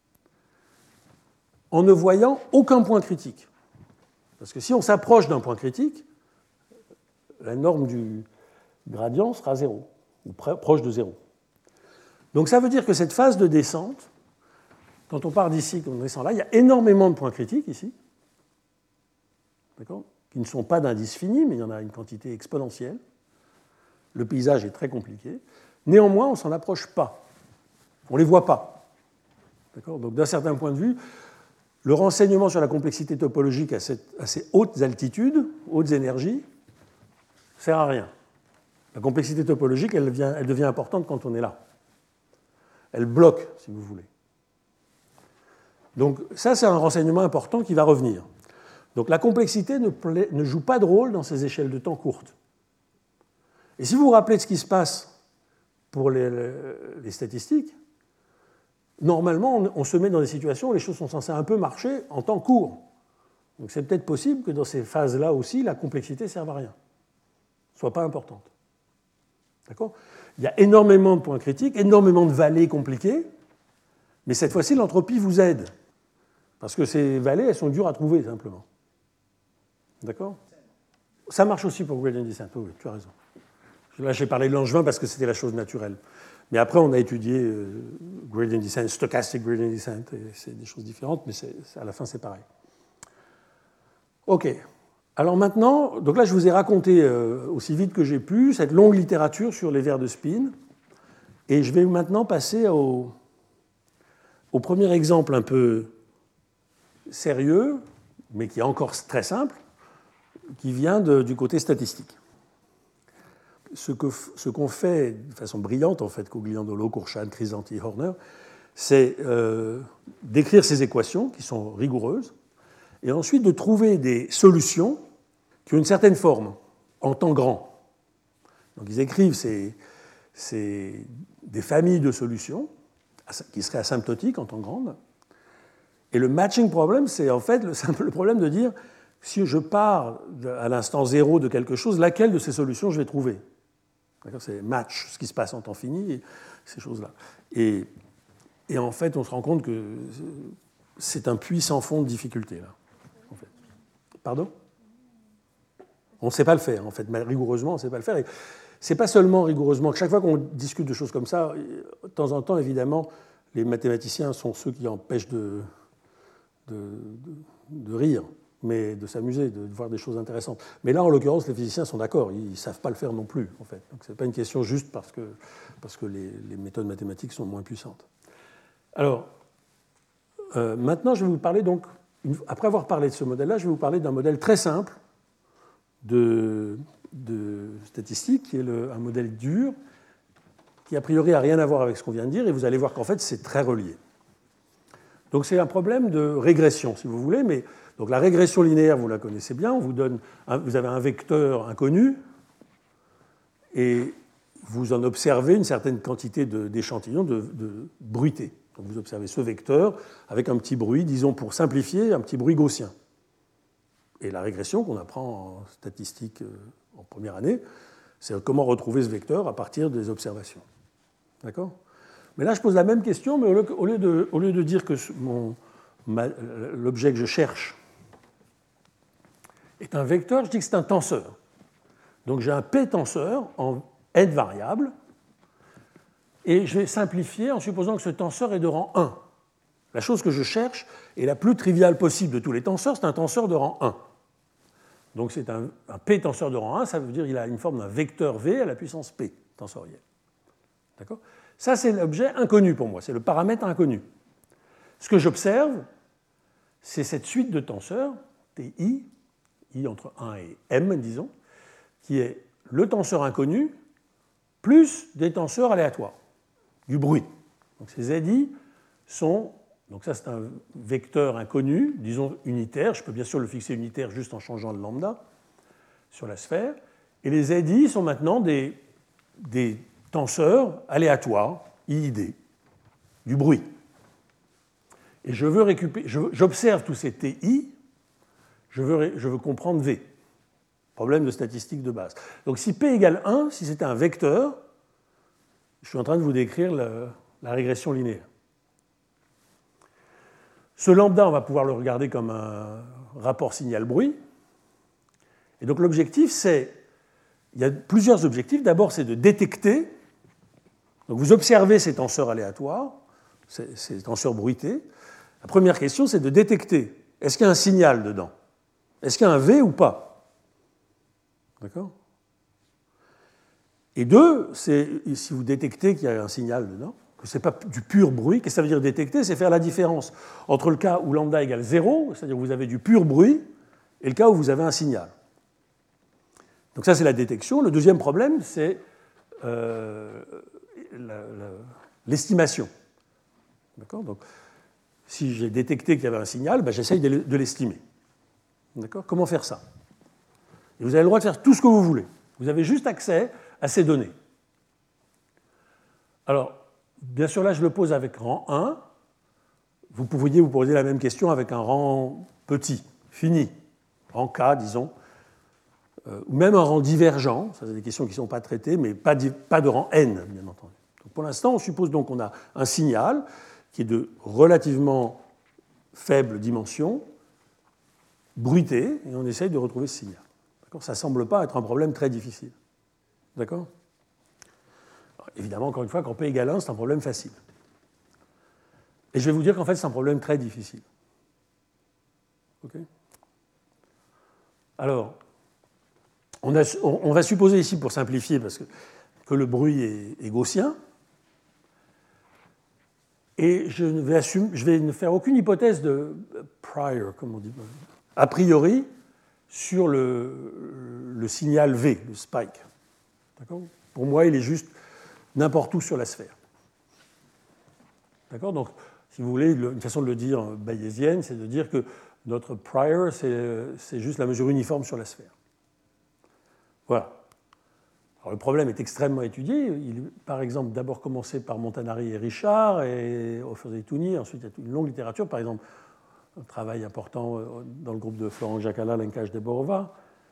en ne voyant aucun point critique. Parce que si on s'approche d'un point critique, la norme du gradient sera 0, ou proche de 0. Donc ça veut dire que cette phase de descente, quand on part d'ici, quand on descend là, il y a énormément de points critiques ici, d'accord, qui ne sont pas d'indice fini, mais il y en a une quantité exponentielle. Le paysage est très compliqué. Néanmoins, on ne s'en approche pas. On ne les voit pas. D'accord ? Donc d'un certain point de vue, le renseignement sur la complexité topologique à ces hautes altitudes, hautes énergies, ne sert à rien. La complexité topologique, elle devient importante quand on est là. Elle bloque, si vous voulez. Donc ça, c'est un renseignement important qui va revenir. Donc la complexité ne joue pas de rôle dans ces échelles de temps courtes. Et si vous vous rappelez de ce qui se passe pour les statistiques, normalement, on se met dans des situations où les choses sont censées un peu marcher en temps court. Donc c'est peut-être possible que dans ces phases-là aussi, la complexité ne serve à rien, ne soit pas importante. D'accord ? Il y a énormément de points critiques, énormément de vallées compliquées, mais cette fois-ci, l'entropie vous aide. Parce que ces vallées, elles sont dures à trouver, simplement. D'accord ? Ça marche aussi pour gradient descent, oui, tu as raison. Là, j'ai parlé de Langevin parce que c'était la chose naturelle. Mais après, on a étudié gradient descent, stochastic gradient descent, et c'est des choses différentes, mais à la fin, c'est pareil. OK. Alors maintenant, donc là, je vous ai raconté aussi vite que j'ai pu cette longue littérature sur les verres de spin, et je vais maintenant passer au premier exemple un peu sérieux, mais qui est encore très simple, qui vient du côté statistique. Ce qu'on fait de façon brillante, en fait, Cogliandolo, Khurshad, Crisanti, Horner, c'est d'écrire ces équations qui sont rigoureuses et ensuite de trouver des solutions qui ont une certaine forme, en temps grand. Donc ils écrivent des familles de solutions qui seraient asymptotiques en temps grand. Et le matching problem, c'est en fait le simple problème de dire, si je pars à l'instant zéro de quelque chose, laquelle de ces solutions je vais trouver. C'est match, ce qui se passe en temps fini, et ces choses-là. Et en fait, on se rend compte que c'est un puits sans fond de difficulté, là. En fait. Pardon ? On ne sait pas le faire, en fait. Rigoureusement, on ne sait pas le faire. Et ce n'est pas seulement rigoureusement. Chaque fois qu'on discute de choses comme ça, de temps en temps, évidemment, les mathématiciens sont ceux qui empêchent de rire, mais de s'amuser, de voir des choses intéressantes. Mais là, en l'occurrence, les physiciens sont d'accord. Ils ne savent pas le faire non plus, en fait. Donc, ce n'est pas une question juste parce que les méthodes mathématiques sont moins puissantes. Alors, maintenant, je vais vous parler donc, après avoir parlé de ce modèle-là, je vais vous parler d'un modèle très simple de statistique, qui est un modèle dur, qui a priori n'a rien à voir avec ce qu'on vient de dire, et vous allez voir qu'en fait, c'est très relié. Donc, c'est un problème de régression, si vous voulez, mais donc la régression linéaire, vous la connaissez bien, vous avez un vecteur inconnu, et vous en observez une certaine quantité d'échantillons de bruité. Donc vous observez ce vecteur avec un petit bruit, disons pour simplifier, un petit bruit gaussien. Et la régression qu'on apprend en statistique en première année, c'est comment retrouver ce vecteur à partir des observations. D'accord ? Mais là, je pose la même question, mais au lieu de dire que l'objet que je cherche est un vecteur, je dis que c'est un tenseur. Donc j'ai un P tenseur en n variables, et je vais simplifier en supposant que ce tenseur est de rang 1. La chose que je cherche est la plus triviale possible de tous les tenseurs, c'est un tenseur de rang 1. Donc c'est un P tenseur de rang 1, ça veut dire qu'il a une forme d'un vecteur V à la puissance P tensorielle. D'accord ? Ça, c'est l'objet inconnu pour moi, c'est le paramètre inconnu. Ce que j'observe, c'est cette suite de tenseurs, TI, I entre 1 et M, disons, qui est le tenseur inconnu plus des tenseurs aléatoires, du bruit. Donc ces ZI sont, donc ça c'est un vecteur inconnu, disons unitaire, je peux bien sûr le fixer unitaire juste en changeant le lambda sur la sphère, et les ZI sont maintenant des tenseurs aléatoires, IID, du bruit. Et j'observe tous ces TI, je veux comprendre V. Problème de statistique de base. Donc si P égale 1, si c'était un vecteur, je suis en train de vous décrire la régression linéaire. Ce lambda, on va pouvoir le regarder comme un rapport signal-bruit. Et donc l'objectif, il y a plusieurs objectifs. D'abord, c'est de détecter. Donc vous observez ces tenseurs aléatoires, ces tenseurs bruités. La première question, c'est de détecter. Est-ce qu'il y a un signal dedans ? Est-ce qu'il y a un V ou pas ? D'accord ? Et deux, c'est si vous détectez qu'il y a un signal dedans, que ce n'est pas du pur bruit. Qu'est-ce que ça veut dire détecter ? C'est faire la différence entre le cas où lambda égale 0, c'est-à-dire que vous avez du pur bruit, et le cas où vous avez un signal. Donc ça, c'est la détection. Le deuxième problème, c'est l'estimation. D'accord ? Donc, si j'ai détecté qu'il y avait un signal, ben, j'essaye de l'estimer. D'accord ? Comment faire ça ? Et vous avez le droit de faire tout ce que vous voulez. Vous avez juste accès à ces données. Alors, bien sûr, là, je le pose avec rang 1. Vous pourriez vous poser la même question avec un rang petit, fini, rang K, disons, ou même un rang divergent. Ça, c'est des questions qui ne sont pas traitées, mais pas de rang N, bien entendu. Donc, pour l'instant, on suppose donc qu'on a un signal qui est de relativement faible dimension, bruité, et on essaye de retrouver ce signal. Ça ne semble pas être un problème très difficile. D'accord ? Alors, évidemment, encore une fois, quand P égale 1, c'est un problème facile. Et je vais vous dire qu'en fait, c'est un problème très difficile. OK ? Alors, on va supposer ici, pour simplifier, que le bruit est gaussien, et je vais ne faire aucune hypothèse de prior, comme on dit, a priori, sur le signal V, le spike. D'accord ? Pour moi, il est juste n'importe où sur la sphère. D'accord ? Donc, si vous voulez, une façon de le dire bayésienne, c'est de dire que Notre prior, c'est juste la mesure uniforme sur la sphère. Voilà. Alors, le problème est extrêmement étudié. Il est, par exemple, d'abord commencé par Montanari et Richard, et Ofer-Zeitouni. Ensuite, il y a une longue littérature. Par exemple, un travail important dans le groupe de Florent Jacala, Lenkash Deborova,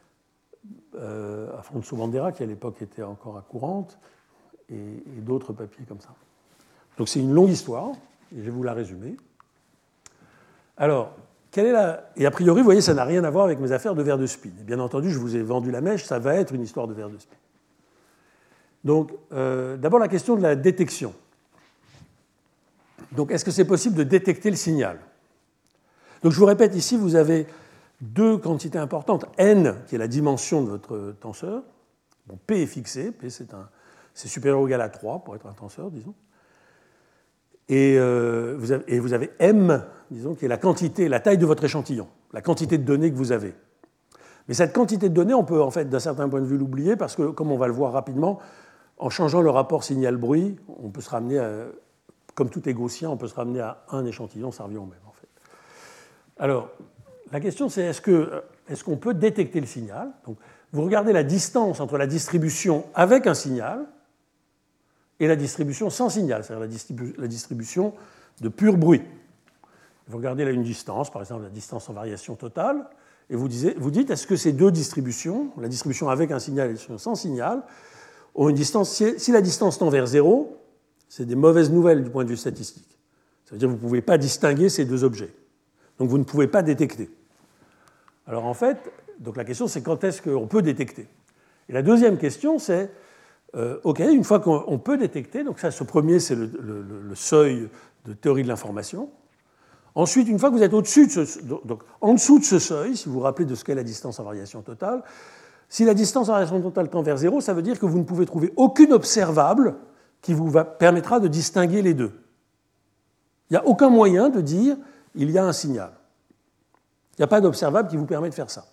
Afonso Bandera, qui à l'époque était encore à Courante, et d'autres papiers comme ça. Donc c'est une longue histoire, et je vais vous la résumer. Alors, quelle est la... Et a priori, vous voyez, ça n'a rien à voir avec mes affaires de verre de spin. Et bien entendu, je vous ai vendu la mèche, ça va être une histoire de verre de spin. Donc, d'abord la question de la détection. Donc, est-ce que c'est possible de détecter le signal? Donc, je vous répète, ici, vous avez deux quantités importantes. N, qui est la dimension de votre tenseur. Bon, P est fixé. P, c'est supérieur ou égal à 3 pour être un tenseur, disons. Et vous avez M, disons, qui est la quantité, la taille de votre échantillon, la quantité de données que vous avez. Mais cette quantité de données, on peut, en fait, d'un certain point de vue, l'oublier, parce que, comme on va le voir rapidement, en changeant le rapport signal-bruit, on peut se ramener à, comme tout est gaussien, on peut se ramener à un échantillon, ça revient au même, en fait. Alors, la question, c'est est-ce qu'on peut détecter le signal? Donc, vous regardez la distance entre la distribution avec un signal et la distribution sans signal, c'est-à-dire la distribution de pur bruit. Vous regardez là une distance, par exemple la distance en variation totale, et vous dites est-ce que ces deux distributions, la distribution avec un signal et la distribution sans signal, ont une distance, si la distance tend vers 0, c'est des mauvaises nouvelles du point de vue statistique. Ça veut dire que vous ne pouvez pas distinguer ces deux objets. Donc vous ne pouvez pas détecter. Alors en fait, donc la question c'est quand est-ce qu'on peut détecter? Et la deuxième question c'est, OK, une fois qu'on peut détecter, donc ça, ce premier c'est le seuil de théorie de l'information. Ensuite, une fois que vous êtes au-dessus donc en dessous de ce seuil, si vous vous rappelez de ce qu'est la distance en variation totale, si la distance en variation totale tend vers 0, ça veut dire que vous ne pouvez trouver aucune observable qui vous permettra de distinguer les deux. Il n'y a aucun moyen de dire il y a un signal. Il n'y a pas d'observable qui vous permet de faire ça.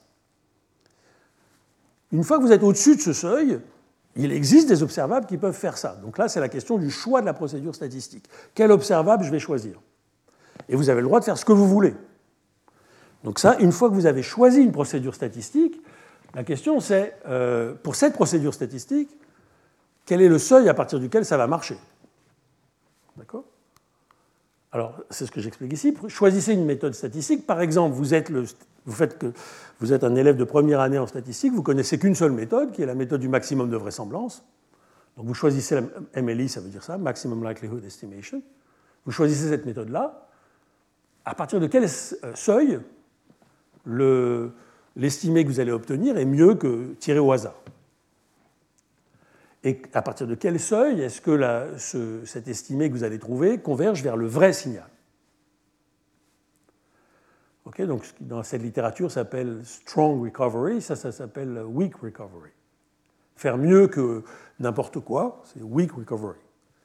Une fois que vous êtes au-dessus de ce seuil, il existe des observables qui peuvent faire ça. Donc là, c'est la question du choix de la procédure statistique. Quel observable je vais choisir? Et vous avez le droit de faire ce que vous voulez. Donc ça, une fois que vous avez choisi une procédure statistique, la question c'est, pour cette procédure statistique, quel est le seuil à partir duquel ça va marcher? D'accord? Alors, c'est ce que j'explique ici. Choisissez une méthode statistique. Par exemple, vous êtes un élève de première année en statistique, vous ne connaissez qu'une seule méthode, qui est la méthode du maximum de vraisemblance. Donc vous choisissez la MLE, ça veut dire ça, Maximum Likelihood Estimation. Vous choisissez cette méthode-là. À partir de quel seuil l'estimé que vous allez obtenir est mieux que tiré au hasard? Et à partir de quel seuil est-ce que cet estimé que vous allez trouver converge vers le vrai signal? Okay, donc, dans cette littérature, ça s'appelle strong recovery, ça s'appelle weak recovery. Faire mieux que n'importe quoi, c'est weak recovery.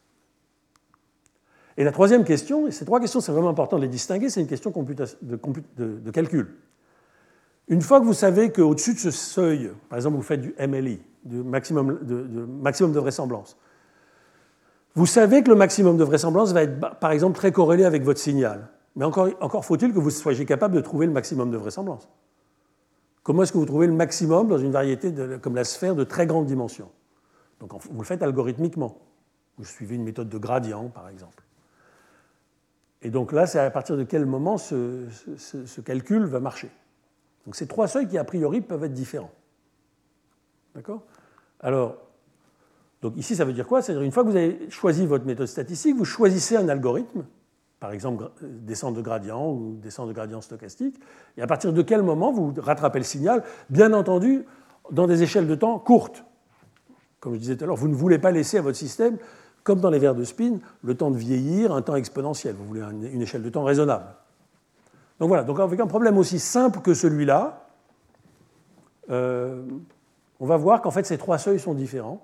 Et la troisième question, et ces trois questions, c'est vraiment important de les distinguer, c'est une question de calcul. Une fois que vous savez qu'au-dessus de ce seuil, par exemple, vous faites du MLE, du maximum de vraisemblance, vous savez que le maximum de vraisemblance va être, par exemple, très corrélé avec votre signal. Mais encore faut-il que vous soyez capable de trouver le maximum de vraisemblance. Comment est-ce que vous trouvez le maximum dans une variété comme la sphère de très grande dimension? Donc vous le faites algorithmiquement. Vous suivez une méthode de gradient, par exemple. Et donc là, c'est à partir de quel moment ce calcul va marcher. Donc c'est trois seuils qui, a priori, peuvent être différents. D'accord? Alors, donc ici, ça veut dire quoi? C'est-à-dire, une fois que vous avez choisi votre méthode statistique, vous choisissez un algorithme, par exemple descente de gradient ou descente de gradient stochastique, et à partir de quel moment vous rattrapez le signal? Bien entendu, dans des échelles de temps courtes. Comme je disais tout à l'heure, vous ne voulez pas laisser à votre système, comme dans les verres de spin, le temps de vieillir, un temps exponentiel. Vous voulez une échelle de temps raisonnable. Donc voilà, donc avec un problème aussi simple que celui-là, on va voir qu'en fait ces trois seuils sont différents.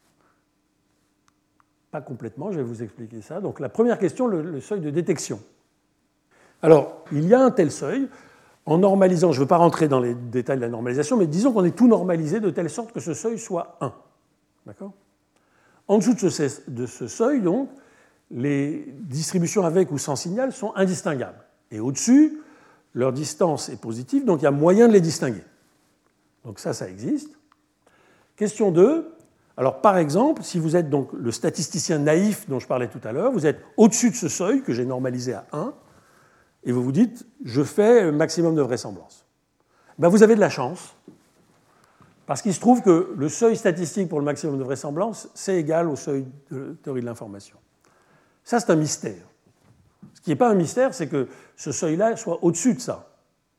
Pas complètement, je vais vous expliquer ça. Donc la première question, le seuil de détection. Alors, il y a un tel seuil. En normalisant, je ne veux pas rentrer dans les détails de la normalisation, mais disons qu'on est tout normalisé de telle sorte que ce seuil soit 1. D'accord? En dessous de ce seuil, donc, les distributions avec ou sans signal sont indistinguables. Et au-dessus, leur distance est positive, donc il y a moyen de les distinguer. Donc ça existe. Question 2. Alors par exemple, si vous êtes donc le statisticien naïf dont je parlais tout à l'heure, vous êtes au-dessus de ce seuil que j'ai normalisé à 1, et vous vous dites, je fais le maximum de vraisemblance. Ben, vous avez de la chance, parce qu'il se trouve que le seuil statistique pour le maximum de vraisemblance, c'est égal au seuil de théorie de l'information. Ça, c'est un mystère. Ce qui n'est pas un mystère, c'est que ce seuil-là soit au-dessus de ça.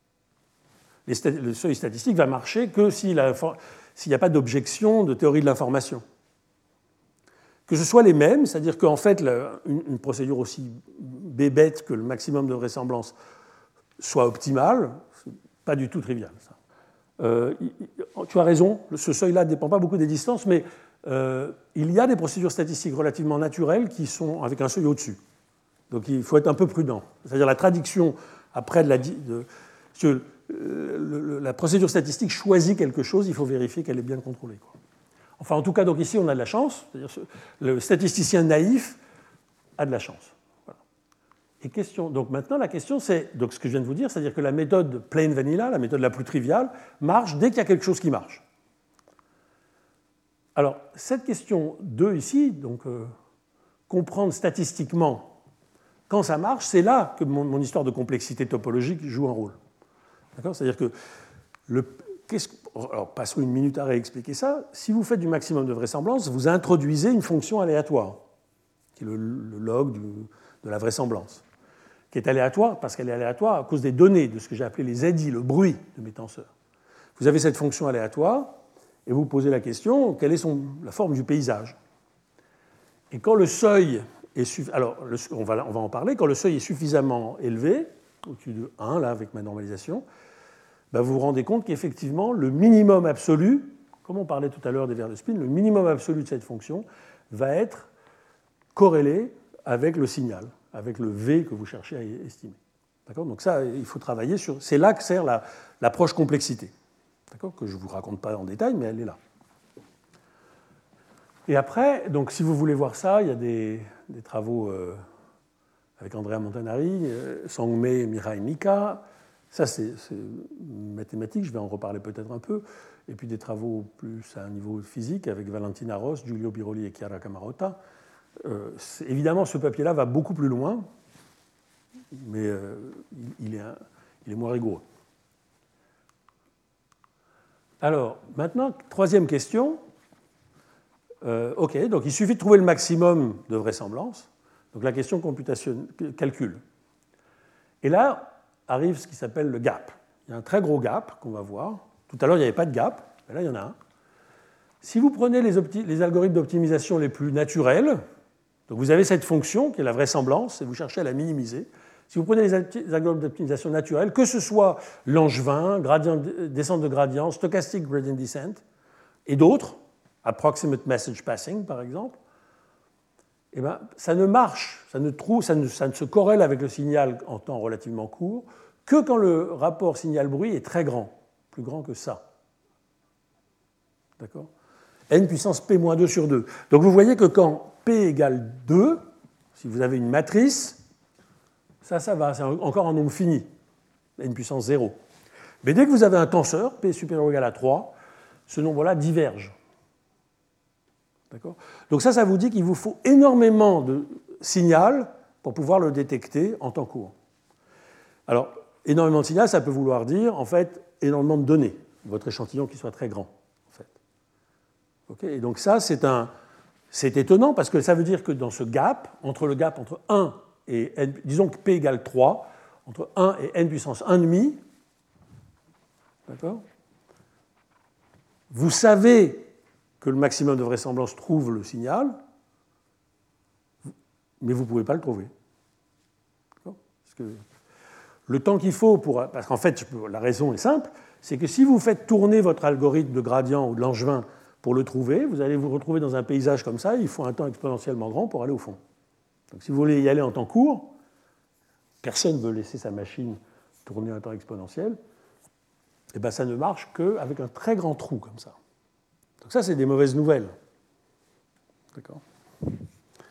Le seuil statistique va marcher que s'il n'y a pas d'objection de théorie de l'information. Que ce soit les mêmes, c'est-à-dire qu'en fait, une procédure aussi bébête que le maximum de vraisemblance soit optimale, c'est pas du tout trivial, ça. Tu as raison, ce seuil-là ne dépend pas beaucoup des distances, mais il y a des procédures statistiques relativement naturelles qui sont avec un seuil au-dessus. Donc il faut être un peu prudent. C'est-à-dire la traduction après la procédure statistique choisit quelque chose, il faut vérifier qu'elle est bien contrôlée, quoi. Enfin, en tout cas, donc ici, on a de la chance. C'est-à-dire le statisticien naïf a de la chance. Voilà. Et donc maintenant, la question, c'est donc ce que je viens de vous dire, c'est-à-dire que la méthode plain vanilla, la méthode la plus triviale, marche dès qu'il y a quelque chose qui marche. Alors, cette question 2 ici, donc comprendre statistiquement quand ça marche, c'est là que mon histoire de complexité topologique joue un rôle. D'accord ? C'est-à-dire que alors, passons une minute à réexpliquer ça. Si vous faites du maximum de vraisemblance, vous introduisez une fonction aléatoire, qui est le log de la vraisemblance, qui est aléatoire parce qu'elle est aléatoire à cause des données, de ce que j'ai appelé les eddies, le bruit de mes tenseurs. Vous avez cette fonction aléatoire, et vous posez la question, quelle est la forme du paysage ? Et quand le seuil est alors on va en parler, quand le seuil est suffisamment élevé, au-dessus de 1, là, avec ma normalisation, ben vous vous rendez compte qu'effectivement, le minimum absolu, comme on parlait tout à l'heure des verres de spin, le minimum absolu de cette fonction va être corrélé avec le signal, avec le V que vous cherchez à estimer. D'accord ? Donc ça, il faut travailler sur... C'est là que sert l'approche complexité, d'accord ? Que je ne vous raconte pas en détail, mais elle est là. Et après, donc, si vous voulez voir ça, il y a des travaux avec Andrea Montanari, Song-Mei, Mirai Mika. Ça, c'est mathématique, je vais en reparler peut-être un peu. Et puis des travaux plus à un niveau physique avec Valentina Ross, Giulio Biroli et Chiara Camarota. Évidemment, ce papier-là va beaucoup plus loin, mais il est moins rigoureux. Alors, maintenant, troisième question. OK, donc il suffit de trouver le maximum de vraisemblance. Donc la question computationnelle, calcul. Et là arrive ce qui s'appelle le gap. Il y a un très gros gap qu'on va voir. Tout à l'heure, il n'y avait pas de gap, mais là, il y en a un. Si vous prenez les algorithmes d'optimisation les plus naturels, donc vous avez cette fonction qui est la vraisemblance, et vous cherchez à la minimiser. Si vous prenez les algorithmes d'optimisation naturels, que ce soit Langevin, descente de gradient, stochastic gradient descent, et d'autres, approximate message passing par exemple, eh bien, ça ne marche, ça ne se corrèle avec le signal en temps relativement court que quand le rapport signal-bruit est très grand, plus grand que ça. D'accord ? N puissance P-2 sur 2. Donc vous voyez que quand P égale 2, si vous avez une matrice, ça va, c'est encore un nombre fini, N puissance 0. Mais dès que vous avez un tenseur, P supérieur ou égal à 3, ce nombre-là diverge. D'accord ? Donc ça vous dit qu'il vous faut énormément de signal pour pouvoir le détecter en temps court. Alors, énormément de signal, ça peut vouloir dire, en fait, énormément de données, votre échantillon qui soit très grand, en fait. Okay ? Et donc ça, c'est étonnant, parce que ça veut dire que dans ce gap, entre 1 et n, disons que P égale 3, entre 1 et n puissance 1,5, d'accord ? Vous savez que le maximum de vraisemblance trouve le signal, mais vous ne pouvez pas le trouver. Parce que le temps qu'il faut parce qu'en fait, la raison est simple, c'est que si vous faites tourner votre algorithme de gradient ou de Langevin pour le trouver, vous allez vous retrouver dans un paysage comme ça, il faut un temps exponentiellement grand pour aller au fond. Donc si vous voulez y aller en temps court, personne ne veut laisser sa machine tourner un temps exponentiel, et bien ça ne marche qu'avec un très grand trou comme ça. Donc ça, c'est des mauvaises nouvelles. D'accord ?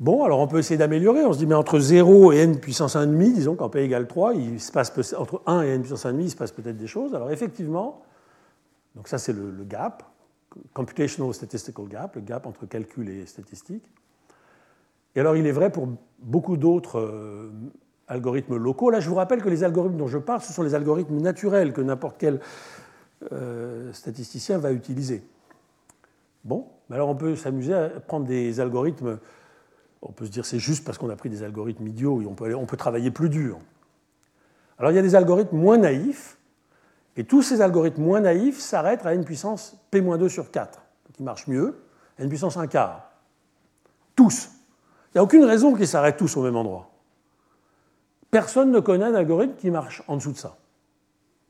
Bon, alors on peut essayer d'améliorer. On se dit, mais entre 0 et n puissance 1,5, disons qu'en p égale 3, entre 1 et n puissance 1,5, il se passe peut-être des choses. Alors effectivement, donc ça c'est le gap, computational statistical gap, le gap entre calcul et statistique. Et alors il est vrai pour beaucoup d'autres algorithmes locaux. Là, je vous rappelle que les algorithmes dont je parle, ce sont les algorithmes naturels que n'importe quel statisticien va utiliser. Bon, mais alors on peut s'amuser à prendre des algorithmes. On peut se dire c'est juste parce qu'on a pris des algorithmes idiots et on peut travailler plus dur. Alors il y a des algorithmes moins naïfs, et tous ces algorithmes moins naïfs s'arrêtent à n puissance p-2 sur 4, donc ils marchent mieux, n puissance 1 quart. Tous. Il n'y a aucune raison qu'ils s'arrêtent tous au même endroit. Personne ne connaît un algorithme qui marche en dessous de ça. D'accord ?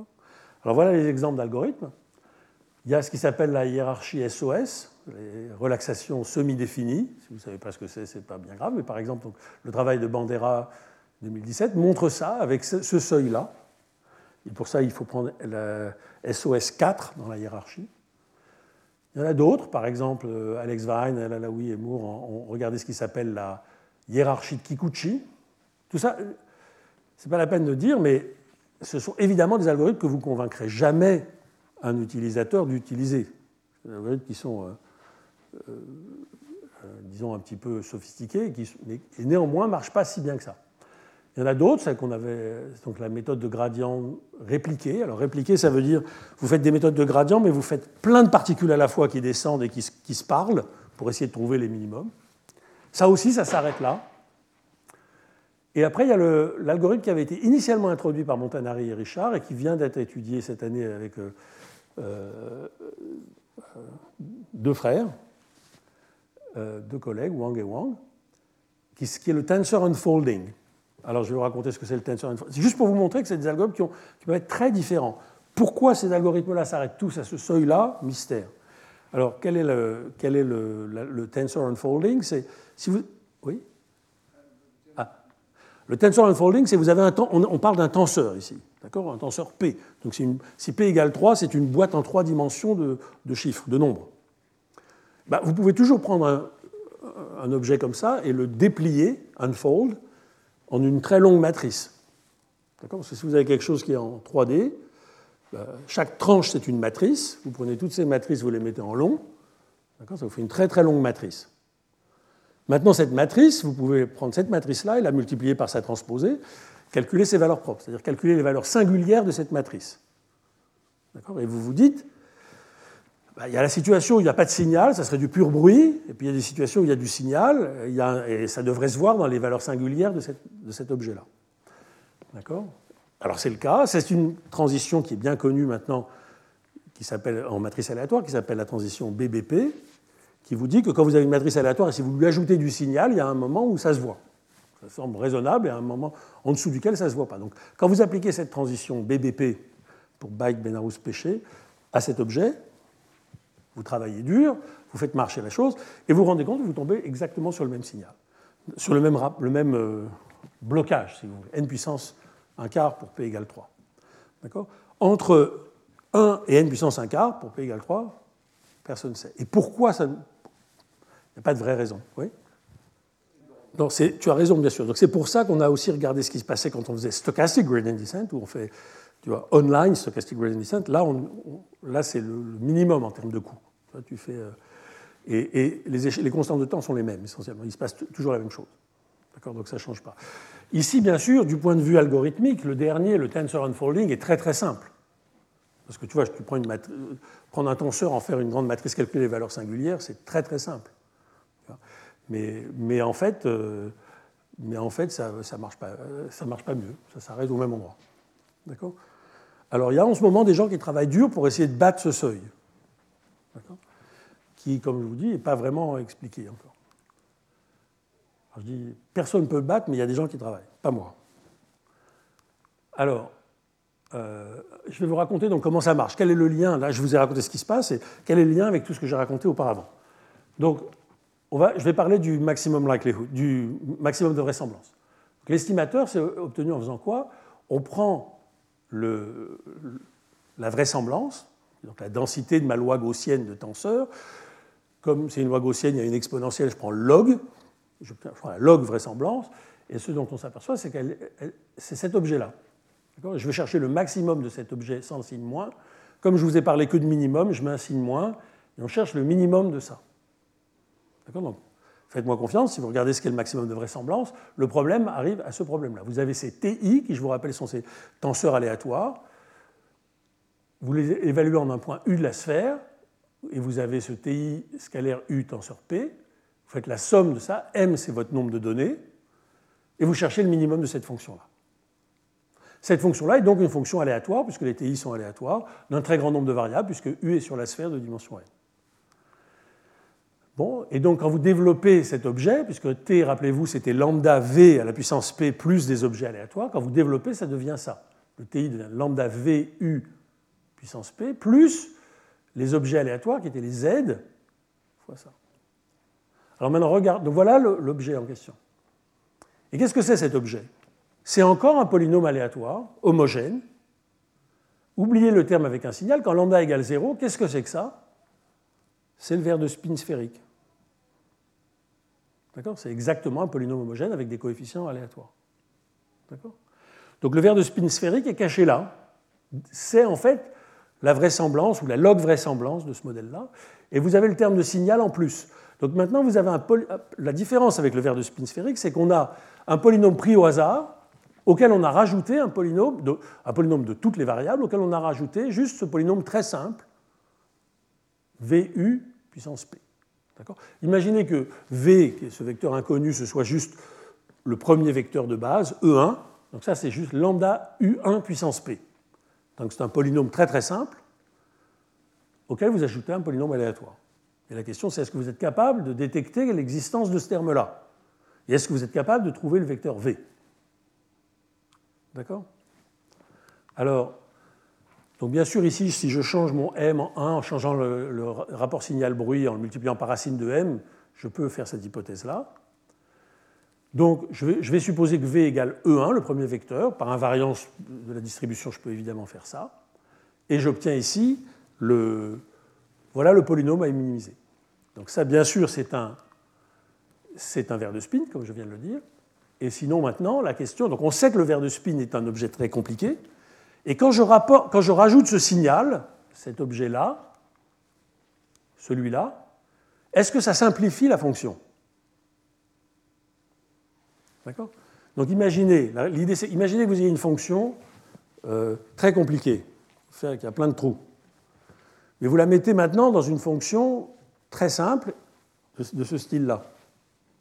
Alors voilà les exemples d'algorithmes. Il y a ce qui s'appelle la hiérarchie SOS, les relaxations semi-définies. Si vous ne savez pas ce que c'est, ce n'est pas bien grave. Mais par exemple, donc, le travail de Bandera 2017 montre ça avec ce seuil-là. Et pour ça, il faut prendre la SOS 4 dans la hiérarchie. Il y en a d'autres. Par exemple, Alex Vine, El Alaoui et Moore ont regardé ce qui s'appelle la hiérarchie de Kikuchi. Tout ça, ce n'est pas la peine de dire, mais ce sont évidemment des algorithmes que vous ne convaincrez jamais un utilisateur d'utiliser. Des algorithmes qui sont, disons, un petit peu sophistiqués, mais qui néanmoins ne marchent pas si bien que ça. Il y en a d'autres, celle qu'on avait, donc la méthode de gradient répliquée. Alors répliquer, ça veut dire, vous faites des méthodes de gradient, mais vous faites plein de particules à la fois qui descendent et qui se parlent pour essayer de trouver les minimums. Ça aussi, ça s'arrête là. Et après, il y a l'algorithme qui avait été initialement introduit par Montanari et Richard et qui vient d'être étudié cette année avec deux frères, deux collègues, Wang et Wang, qui est le tensor unfolding. Alors, je vais vous raconter ce que c'est le tensor unfolding. C'est juste pour vous montrer que c'est des algorithmes qui peuvent être très différents. Pourquoi ces algorithmes-là s'arrêtent tous à ce seuil-là? Mystère. Alors, quel est le tensor unfolding? C'est si vous... Oui. Le tensor unfolding, c'est vous avez on parle d'un tenseur ici, d'accord, un tenseur P. Donc si P égale 3, c'est une boîte en 3 dimensions de chiffres, de nombres. Ben, vous pouvez toujours prendre un objet comme ça et le déplier, unfold, en une très longue matrice. D'accord ? Parce que si vous avez quelque chose qui est en 3D, ben, chaque tranche, c'est une matrice. Vous prenez toutes ces matrices, vous les mettez en long. D'accord ? Ça vous fait une très très longue matrice. Maintenant, cette matrice, vous pouvez prendre cette matrice-là et la multiplier par sa transposée, calculer ses valeurs propres, c'est-à-dire calculer les valeurs singulières de cette matrice. D'accord ? Et vous vous dites, bah, il y a la situation où il n'y a pas de signal, ça serait du pur bruit, et puis il y a des situations où il y a du signal, et ça devrait se voir dans les valeurs singulières de cet objet-là. D'accord ? Alors c'est le cas, c'est une transition qui est bien connue maintenant, qui s'appelle, en matrice aléatoire, qui s'appelle la transition BBP, qui vous dit que quand vous avez une matrice aléatoire et si vous lui ajoutez du signal, il y a un moment où ça se voit. Ça semble raisonnable et un moment en dessous duquel ça ne se voit pas. Donc, quand vous appliquez cette transition BBP pour Bayes, Benarous, Péché à cet objet, vous travaillez dur, vous faites marcher la chose et vous vous rendez compte que vous tombez exactement sur le même signal, sur le même blocage, si vous voulez, n puissance 1 quart pour P égale 3. D'accord ? Entre 1 et n puissance 1 quart pour P égale 3, personne ne sait. Et pourquoi ça... Il n'y a pas de vraie raison. Oui ? Non, tu as raison, bien sûr. Donc c'est pour ça qu'on a aussi regardé ce qui se passait quand on faisait stochastic gradient descent, où on fait, tu vois, online stochastic gradient descent. Là, c'est le minimum en termes de coût. Tu fais, et les constantes de temps sont les mêmes, essentiellement. Il se passe toujours la même chose. D'accord ? Donc ça ne change pas. Ici, bien sûr, du point de vue algorithmique, le dernier, le tensor unfolding, est très très simple. Parce que tu vois, tu prends un tenseur, en faire une grande matrice, calculer les valeurs singulières, c'est très très simple. Mais en fait, ça ne marche pas mieux. Ça s'arrête au même endroit. D'accord ? Alors, il y a en ce moment des gens qui travaillent dur pour essayer de battre ce seuil. D'accord ? Qui, comme je vous dis, n'est pas vraiment expliqué encore. Alors, je dis, personne ne peut le battre, mais il y a des gens qui travaillent. Pas moi. Alors, je vais vous raconter donc comment ça marche. Quel est le lien ? Là, je vous ai raconté ce qui se passe, et quel est le lien avec tout ce que j'ai raconté auparavant ? Donc, je vais parler du maximum likelihood, du maximum de vraisemblance. L'estimateur, c'est obtenu en faisant quoi ? On prend la vraisemblance, donc la densité de ma loi gaussienne de tenseur. Comme c'est une loi gaussienne, il y a une exponentielle, je prends log. je prends la log vraisemblance, et ce dont on s'aperçoit, c'est que c'est cet objet-là. Je vais chercher le maximum de cet objet sans le signe moins. Comme je ne vous ai parlé que de minimum, je mets un signe moins, et on cherche le minimum de ça. D'accord ? Donc, faites-moi confiance, si vous regardez ce qu'est le maximum de vraisemblance, le problème arrive à ce problème-là. Vous avez ces TI, qui, je vous rappelle, sont ces tenseurs aléatoires. Vous les évaluez en un point U de la sphère, et vous avez ce TI scalaire U tenseur P. Vous faites la somme de ça, M c'est votre nombre de données, et vous cherchez le minimum de cette fonction-là. Cette fonction-là est donc une fonction aléatoire, puisque les TI sont aléatoires, d'un très grand nombre de variables, puisque U est sur la sphère de dimension n. Bon, et donc quand vous développez cet objet, puisque T, rappelez-vous, c'était lambda V à la puissance P plus des objets aléatoires, quand vous développez, ça devient ça. Le TI devient lambda V U puissance P plus les objets aléatoires qui étaient les Z fois ça. Alors maintenant, regarde, donc voilà l'objet en question. Et qu'est-ce que c'est cet objet ? C'est encore un polynôme aléatoire, homogène. Oubliez le terme avec un signal, quand lambda égale 0, qu'est-ce que c'est que ça ? C'est le verre de spin sphérique. D'accord ? C'est exactement un polynôme homogène avec des coefficients aléatoires. D'accord ? Donc le verre de spin sphérique est caché là. C'est en fait la vraisemblance ou la log vraisemblance de ce modèle-là. Et vous avez le terme de signal en plus. Donc maintenant, vous avez la différence avec le verre de spin sphérique, c'est qu'on a un polynôme pris au hasard auquel on a rajouté un polynôme de toutes les variables, auquel on a rajouté juste ce polynôme très simple, VU puissance P. D'accord ? Imaginez que V, qui est ce vecteur inconnu, ce soit juste le premier vecteur de base, E1. Donc ça, c'est juste lambda U1 puissance P. Donc c'est un polynôme très très simple auquel vous ajoutez un polynôme aléatoire. Et la question, c'est est-ce que vous êtes capable de détecter l'existence de ce terme-là ? Et est-ce que vous êtes capable de trouver le vecteur V ? D'accord ? Alors, donc bien sûr, ici, si je change mon M en 1 en changeant le rapport signal-bruit, en le multipliant par racine de M, je peux faire cette hypothèse-là. Donc, je vais supposer que V égale E1, le premier vecteur. Par invariance de la distribution, je peux évidemment faire ça. Et j'obtiens ici voilà le polynôme à minimiser. Donc ça, bien sûr, c'est un verre de spin, comme je viens de le dire. Et sinon, maintenant, la question... Donc on sait que le verre de spin est un objet très compliqué. Et quand je rajoute ce signal, cet objet-là, celui-là, est-ce que ça simplifie la fonction ? D'accord ? Donc imaginez que vous ayez une fonction très compliquée, qui a plein de trous. Mais vous la mettez maintenant dans une fonction très simple de ce style-là. D'accord ?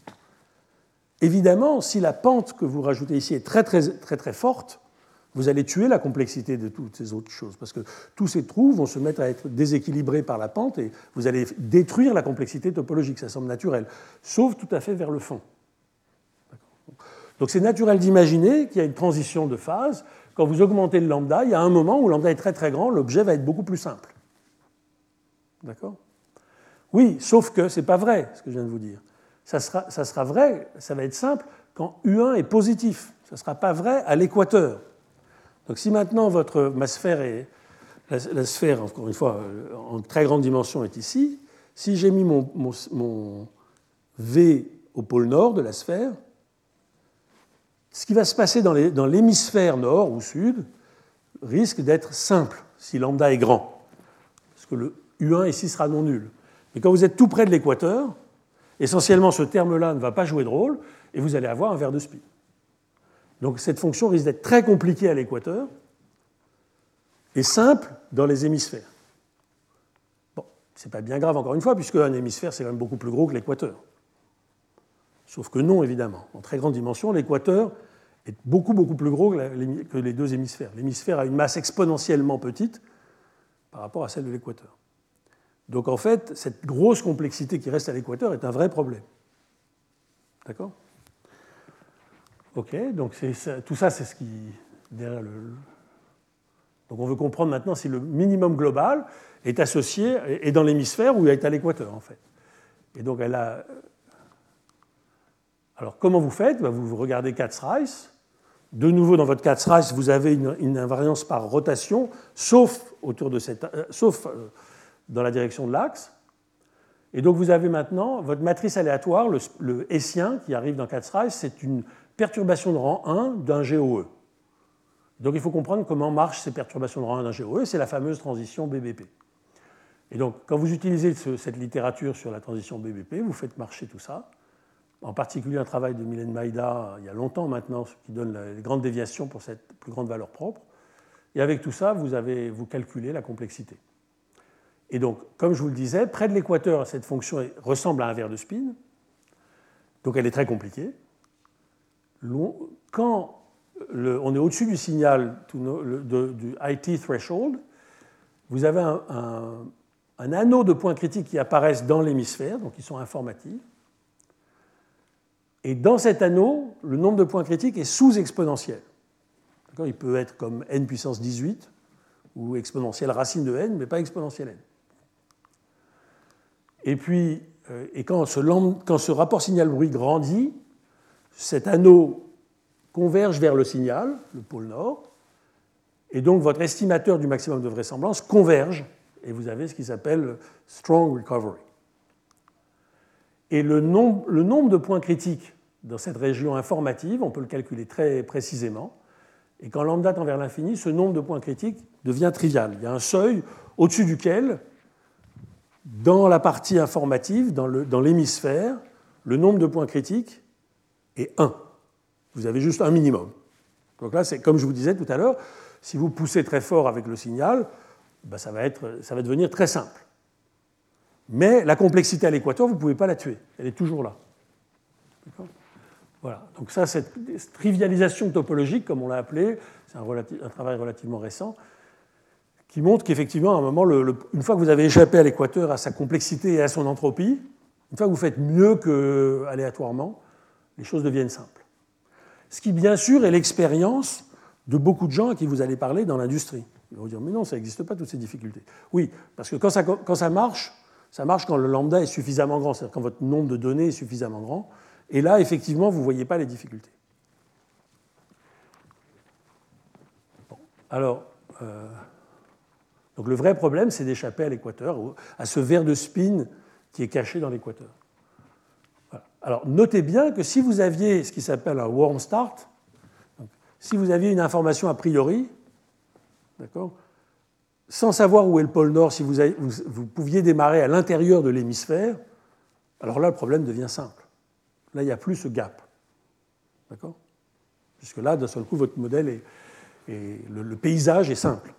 Évidemment, si la pente que vous rajoutez ici est très, très, très, très forte, vous allez tuer la complexité de toutes ces autres choses, parce que tous ces trous vont se mettre à être déséquilibrés par la pente et vous allez détruire la complexité topologique, ça semble naturel, sauf tout à fait vers le fond. Donc c'est naturel d'imaginer qu'il y a une transition de phase. Quand vous augmentez le lambda, il y a un moment où le lambda est très très grand, l'objet va être beaucoup plus simple. D'accord ? Oui, sauf que ce n'est pas vrai, ce que je viens de vous dire. Ça sera vrai, ça va être simple, quand U1 est positif. Ça ne sera pas vrai à l'équateur. Donc si maintenant ma sphère est... La sphère, encore une fois, en très grande dimension est ici, si j'ai mis mon V au pôle nord de la sphère, ce qui va se passer dans l'hémisphère nord ou sud risque d'être simple si lambda est grand, parce que le U1 ici sera non nul. Mais quand vous êtes tout près de l'équateur, essentiellement ce terme-là ne va pas jouer de rôle et vous allez avoir un verre de spin. Donc cette fonction risque d'être très compliquée à l'équateur et simple dans les hémisphères. Bon, ce n'est pas bien grave encore une fois, puisque un hémisphère c'est quand même beaucoup plus gros que l'équateur. Sauf que non, évidemment. En très grande dimension, l'équateur est beaucoup, beaucoup plus gros que les deux hémisphères. L'hémisphère a une masse exponentiellement petite par rapport à celle de l'équateur. Donc en fait, cette grosse complexité qui reste à l'équateur est un vrai problème. D'accord ? Ok, donc tout ça, c'est ce qui... Derrière donc on veut comprendre maintenant si le minimum global est associé, est dans l'hémisphère ou est à l'équateur, en fait. Et donc elle a... Alors, comment vous faites ? Vous regardez Katz-Rice. De nouveau, dans votre Katz-Rice, vous avez une invariance par rotation, sauf dans la direction de l'axe. Et donc vous avez maintenant votre matrice aléatoire, le hessien qui arrive dans Katzreis, c'est une perturbation de rang 1 d'un GOE. Donc il faut comprendre comment marchent ces perturbations de rang 1 d'un GOE, c'est la fameuse transition BBP. Et donc quand vous utilisez cette littérature sur la transition BBP, vous faites marcher tout ça, en particulier un travail de Mylène Maïda, il y a longtemps maintenant, qui donne les grandes déviations pour cette plus grande valeur propre. Et avec tout ça, vous calculez la complexité. Et donc, comme je vous le disais, près de l'équateur, cette fonction ressemble à un verre de spin. Donc elle est très compliquée. Quand on est au-dessus du signal du IT threshold, vous avez un anneau de points critiques qui apparaissent dans l'hémisphère, donc ils sont informatifs. Et dans cet anneau, le nombre de points critiques est sous-exponentiel. Il peut être comme n puissance 18, ou exponentielle racine de n, mais pas exponentielle n. Et puis, quand ce rapport signal-bruit grandit, cet anneau converge vers le signal, le pôle nord, et donc votre estimateur du maximum de vraisemblance converge, et vous avez ce qui s'appelle strong recovery. Et le nombre de points critiques dans cette région informative, on peut le calculer très précisément, et quand lambda tend vers l'infini, ce nombre de points critiques devient trivial. Il y a un seuil au-dessus duquel, dans la partie informative, dans l'hémisphère, le nombre de points critiques est 1. Vous avez juste un minimum. Donc là, c'est comme je vous disais tout à l'heure, si vous poussez très fort avec le signal, ça va devenir très simple. Mais la complexité à l'équateur, vous ne pouvez pas la tuer. Elle est toujours là. D'accord ? Voilà. Donc ça, cette trivialisation topologique, comme on l'a appelé, c'est un travail relativement récent, qui montre qu'effectivement, à un moment, une fois que vous avez échappé à l'équateur, à sa complexité et à son entropie, une fois que vous faites mieux qu'aléatoirement, les choses deviennent simples. Ce qui, bien sûr, est l'expérience de beaucoup de gens à qui vous allez parler dans l'industrie. Ils vont vous dire, mais non, ça n'existe pas, toutes ces difficultés. Oui, parce que quand ça marche quand le lambda est suffisamment grand, c'est-à-dire quand votre nombre de données est suffisamment grand. Et là, effectivement, vous ne voyez pas les difficultés. Bon, alors, donc le vrai problème, c'est d'échapper à l'équateur, à ce verre de spin qui est caché dans l'équateur. Voilà. Alors, notez bien que si vous aviez ce qui s'appelle un warm start, donc, si vous aviez une information a priori, d'accord, sans savoir où est le pôle nord, si vous pouviez démarrer à l'intérieur de l'hémisphère, alors là, le problème devient simple. Là, il n'y a plus ce gap. D'accord ? Puisque là, d'un seul coup, votre modèle le paysage est simple.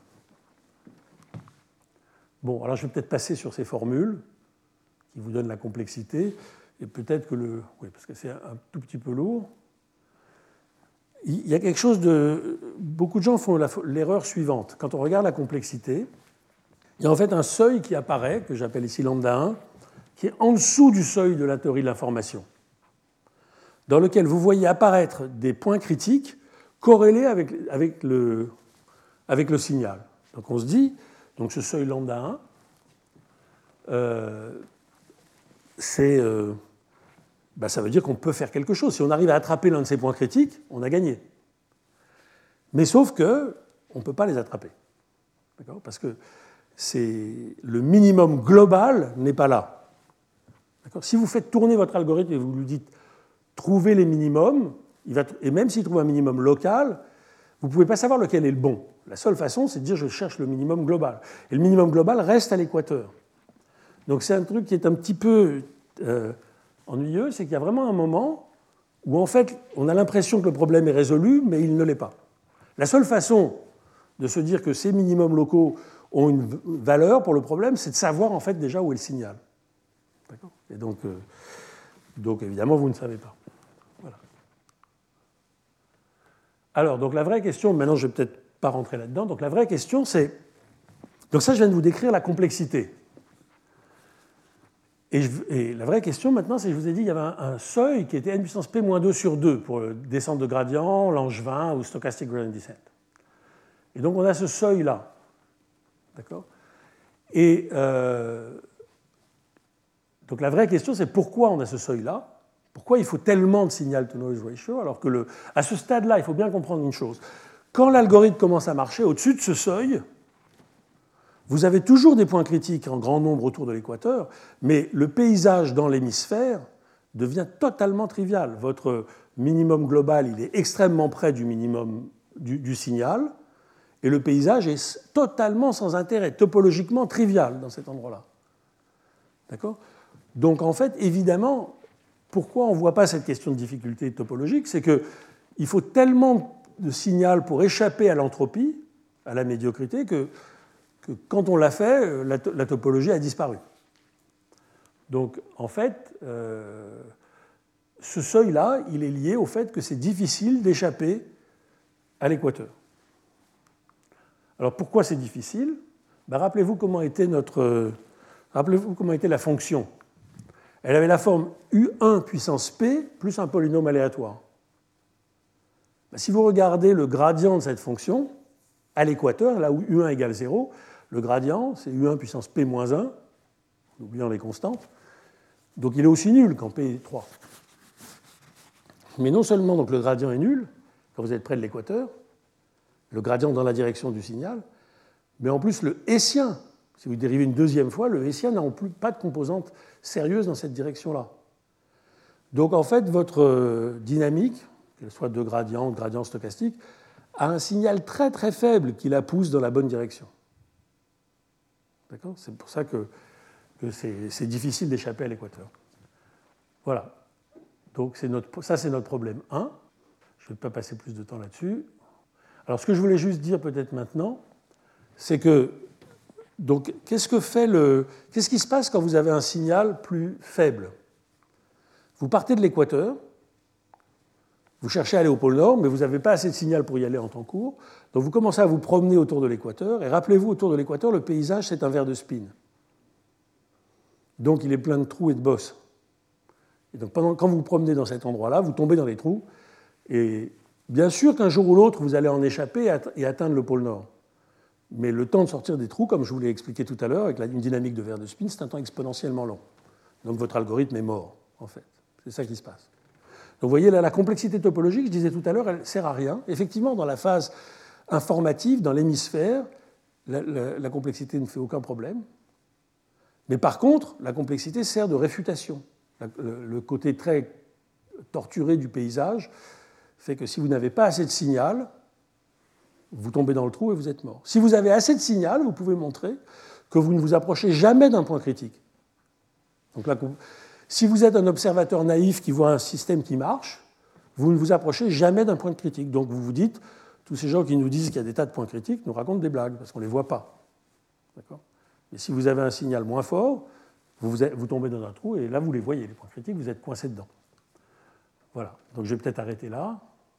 Bon, alors je vais peut-être passer sur ces formules qui vous donnent la complexité, et peut-être que oui, parce que c'est un tout petit peu lourd. Il y a quelque chose de... Beaucoup de gens font l'erreur suivante. Quand on regarde la complexité, il y a en fait un seuil qui apparaît, que j'appelle ici lambda 1, qui est en dessous du seuil de la théorie de l'information, dans lequel vous voyez apparaître des points critiques corrélés avec le signal. Donc on se dit, donc ce seuil lambda 1, ça veut dire qu'on peut faire quelque chose. Si on arrive à attraper l'un de ces points critiques, on a gagné. Mais sauf qu'on ne peut pas les attraper. D'accord ? Parce que le minimum global n'est pas là. D'accord ? Si vous faites tourner votre algorithme et vous lui dites trouver les minimums, et même s'il trouve un minimum local, vous ne pouvez pas savoir lequel est le bon. La seule façon, c'est de dire je cherche le minimum global. Et le minimum global reste à l'équateur. Donc c'est un truc qui est un petit peu ennuyeux, c'est qu'il y a vraiment un moment où en fait on a l'impression que le problème est résolu, mais il ne l'est pas. La seule façon de se dire que ces minimums locaux ont une valeur pour le problème, c'est de savoir en fait déjà où est le signal. D'accord ? Et donc évidemment, vous ne savez pas. Voilà. Alors, donc la vraie question, maintenant je ne vais peut-être pas rentrer là-dedans, donc la vraie question c'est... Donc ça, je viens de vous décrire la complexité. Et la vraie question maintenant, c'est que je vous ai dit qu'il y avait un seuil qui était n puissance p-2 sur 2 pour descente de gradient, Langevin ou stochastic gradient descent. Et donc on a ce seuil-là. D'accord ? Et donc la vraie question, c'est pourquoi on a ce seuil-là ? Pourquoi il faut tellement de signal-to-noise ratio ? Alors que à ce stade-là, il faut bien comprendre une chose. Quand l'algorithme commence à marcher, au-dessus de ce seuil, Vous avez toujours des points critiques en grand nombre autour de l'équateur, mais le paysage dans l'hémisphère devient totalement trivial. Votre minimum global, il est extrêmement près du minimum du signal, et le paysage est totalement sans intérêt, topologiquement trivial dans cet endroit-là. D'accord ? Donc en fait, évidemment, pourquoi on ne voit pas cette question de difficulté topologique ? C'est qu'il faut tellement de signal pour échapper à l'entropie, à la médiocrité, que quand on l'a fait, la topologie a disparu. Donc en fait, ce seuil-là, il est lié au fait que c'est difficile d'échapper à l'équateur. Alors pourquoi c'est difficile ? Rappelez-vous comment était la fonction. Elle avait la forme U1 puissance P plus un polynôme aléatoire. Si vous regardez le gradient de cette fonction, à l'équateur, là où U1 égale 0, le gradient, c'est U1 puissance P moins 1, en oubliant les constantes. Donc il est aussi nul quand P est 3. Mais non seulement donc, le gradient est nul, quand vous êtes près de l'équateur, le gradient dans la direction du signal, mais en plus le hessien, si vous dérivez une deuxième fois, le hessien n'a plus pas de composante sérieuse dans cette direction-là. Donc en fait, votre dynamique, qu'elle soit de gradient stochastique, a un signal très très faible qui la pousse dans la bonne direction. D'accord ? C'est pour ça que c'est difficile d'échapper à l'équateur. Voilà. Donc ça c'est notre problème 1. Je ne vais pas passer plus de temps là-dessus. Alors ce que je voulais juste dire peut-être maintenant, c'est que donc qu'est-ce qui se passe quand vous avez un signal plus faible ? Vous partez de l'équateur, vous cherchez à aller au pôle Nord, mais vous n'avez pas assez de signal pour y aller en temps court, donc vous commencez à vous promener autour de l'équateur, et rappelez-vous, autour de l'équateur, le paysage c'est un verre de spin. Donc il est plein de trous et de bosses. Et donc quand vous vous promenez dans cet endroit-là, vous tombez dans les trous, et bien sûr qu'un jour ou l'autre, vous allez en échapper et atteindre le pôle Nord. Mais le temps de sortir des trous, comme je vous l'ai expliqué tout à l'heure, avec une dynamique de verre de spin, c'est un temps exponentiellement long. Donc votre algorithme est mort, en fait. C'est ça qui se passe. Donc vous voyez, là, la complexité topologique, je disais tout à l'heure, elle ne sert à rien. Effectivement, dans la phase informative, dans l'hémisphère, la complexité ne fait aucun problème. Mais par contre, la complexité sert de réfutation. Le côté très torturé du paysage fait que si vous n'avez pas assez de signal, vous tombez dans le trou et vous êtes mort. Si vous avez assez de signal, vous pouvez montrer que vous ne vous approchez jamais d'un point critique. Donc là, si vous êtes un observateur naïf qui voit un système qui marche, vous ne vous approchez jamais d'un point critique. Donc vous vous dites, tous ces gens qui nous disent qu'il y a des tas de points critiques nous racontent des blagues, parce qu'on ne les voit pas. D'accord ? Et si vous avez un signal moins fort, vous tombez dans un trou, et là vous les voyez, les points critiques, vous êtes coincé dedans. Voilà. Donc je vais peut-être arrêter là.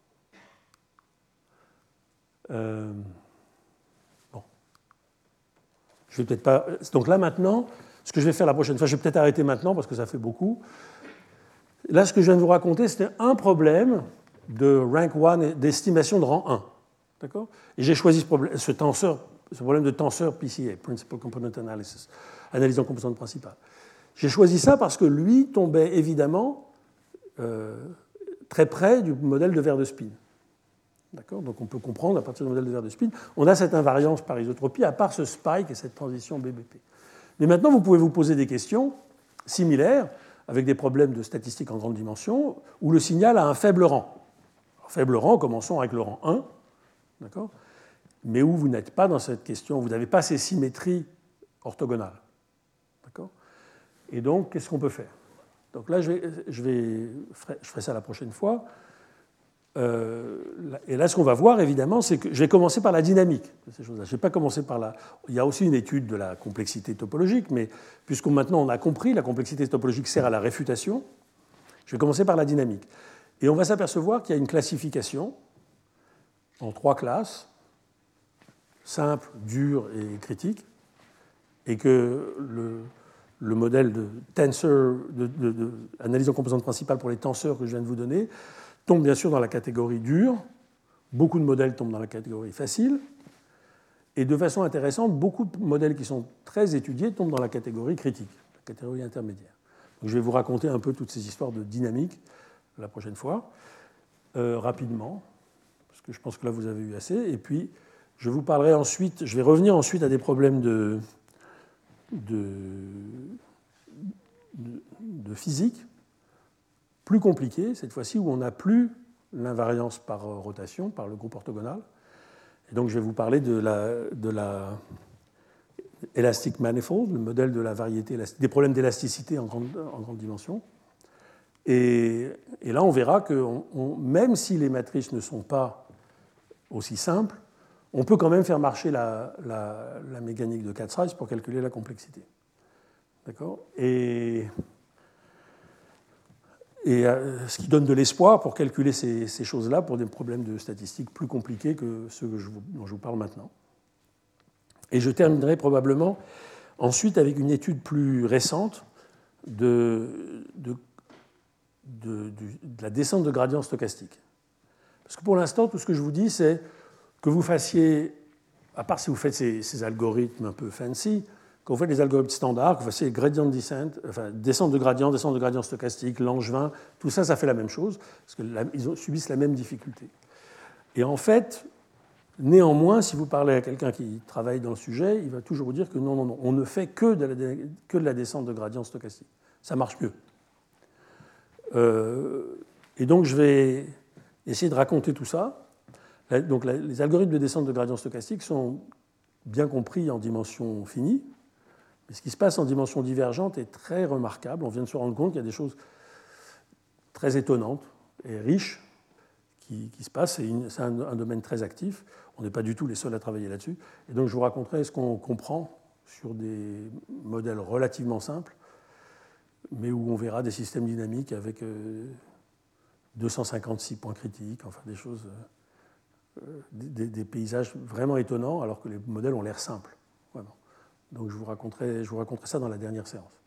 Bon. Je vais peut-être pas. Donc là maintenant, ce que je vais faire la prochaine fois, je vais peut-être arrêter maintenant parce que ça fait beaucoup. Là, ce que je viens de vous raconter, c'était un problème de rank 1, d'estimation de rang 1. D'accord ? Et j'ai choisi ce problème de tenseur PCA, Principal Component Analysis, analyse en composante principale. J'ai choisi ça parce que lui tombait évidemment très près du modèle de verre de spin. D'accord ? Donc on peut comprendre, à partir du modèle de verre de spin, on a cette invariance par isotropie, à part ce spike et cette transition BBP. Mais maintenant, vous pouvez vous poser des questions similaires, avec des problèmes de statistiques en grande dimension, où le signal a un faible rang. Alors, faible rang, commençons avec le rang 1, d'accord ? Mais où vous n'êtes pas dans cette question, vous n'avez pas ces symétries orthogonales. D'accord ? Et donc, qu'est-ce qu'on peut faire ? Donc là, je ferai ça la prochaine fois. Et là, ce qu'on va voir, évidemment, c'est que je vais commencer par la dynamique de ces choses-là. Je ne vais pas commencer par la... Il y a aussi une étude de la complexité topologique, mais puisque maintenant on a compris, la complexité topologique sert à la réfutation, je vais commencer par la dynamique. Et on va s'apercevoir qu'il y a une classification en 3 classes, simple, dur et critique, et que le modèle de tensor, d'analyse en composante principale pour les tenseurs que je viens de vous donner, tombe bien sûr dans la catégorie dure. Beaucoup de modèles tombent dans la catégorie facile. Et de façon intéressante, beaucoup de modèles qui sont très étudiés tombent dans la catégorie critique, la catégorie intermédiaire. Donc je vais vous raconter un peu toutes ces histoires de dynamique la prochaine fois, rapidement, parce que je pense que là vous avez eu assez. Et puis, Je vous parlerai ensuite, je vais revenir ensuite à des problèmes de physique plus compliqués, cette fois-ci, où on n'a plus l'invariance par rotation, par le groupe orthogonal. Et donc je vais vous parler de la elastic manifold, le modèle de la variété, des problèmes d'élasticité en grande dimension. Et là, on verra que même si les matrices ne sont pas aussi simples, on peut quand même faire marcher la mécanique de Kac-Rice pour calculer la complexité. D'accord ? Et ce qui donne de l'espoir pour calculer ces choses-là pour des problèmes de statistiques plus compliqués que ceux dont je vous parle maintenant. Et je terminerai probablement ensuite avec une étude plus récente de la descente de gradient stochastique. Parce que pour l'instant, tout ce que je vous dis, c'est que vous fassiez, à part si vous faites ces algorithmes un peu fancy, quand vous faites les algorithmes standards, que vous fassiez gradient descent, enfin descente de gradient stochastique, Langevin, tout ça, ça fait la même chose, parce qu'ils subissent la même difficulté. Et en fait, néanmoins, si vous parlez à quelqu'un qui travaille dans le sujet, il va toujours vous dire que non, on ne fait que de la descente de gradient stochastique. Ça marche mieux. Et donc, je vais essayer de raconter tout ça. Donc, les algorithmes de descente de gradient stochastique sont bien compris en dimension finie. Mais ce qui se passe en dimension divergente est très remarquable. On vient de se rendre compte qu'il y a des choses très étonnantes et riches qui se passent. C'est un domaine très actif. On n'est pas du tout les seuls à travailler là-dessus. Et donc, je vous raconterai ce qu'on comprend sur des modèles relativement simples, mais où on verra des systèmes dynamiques avec 256 points critiques, enfin des choses, des paysages vraiment étonnants, alors que les modèles ont l'air simples. Voilà. Donc je vous raconterai ça dans la dernière séance.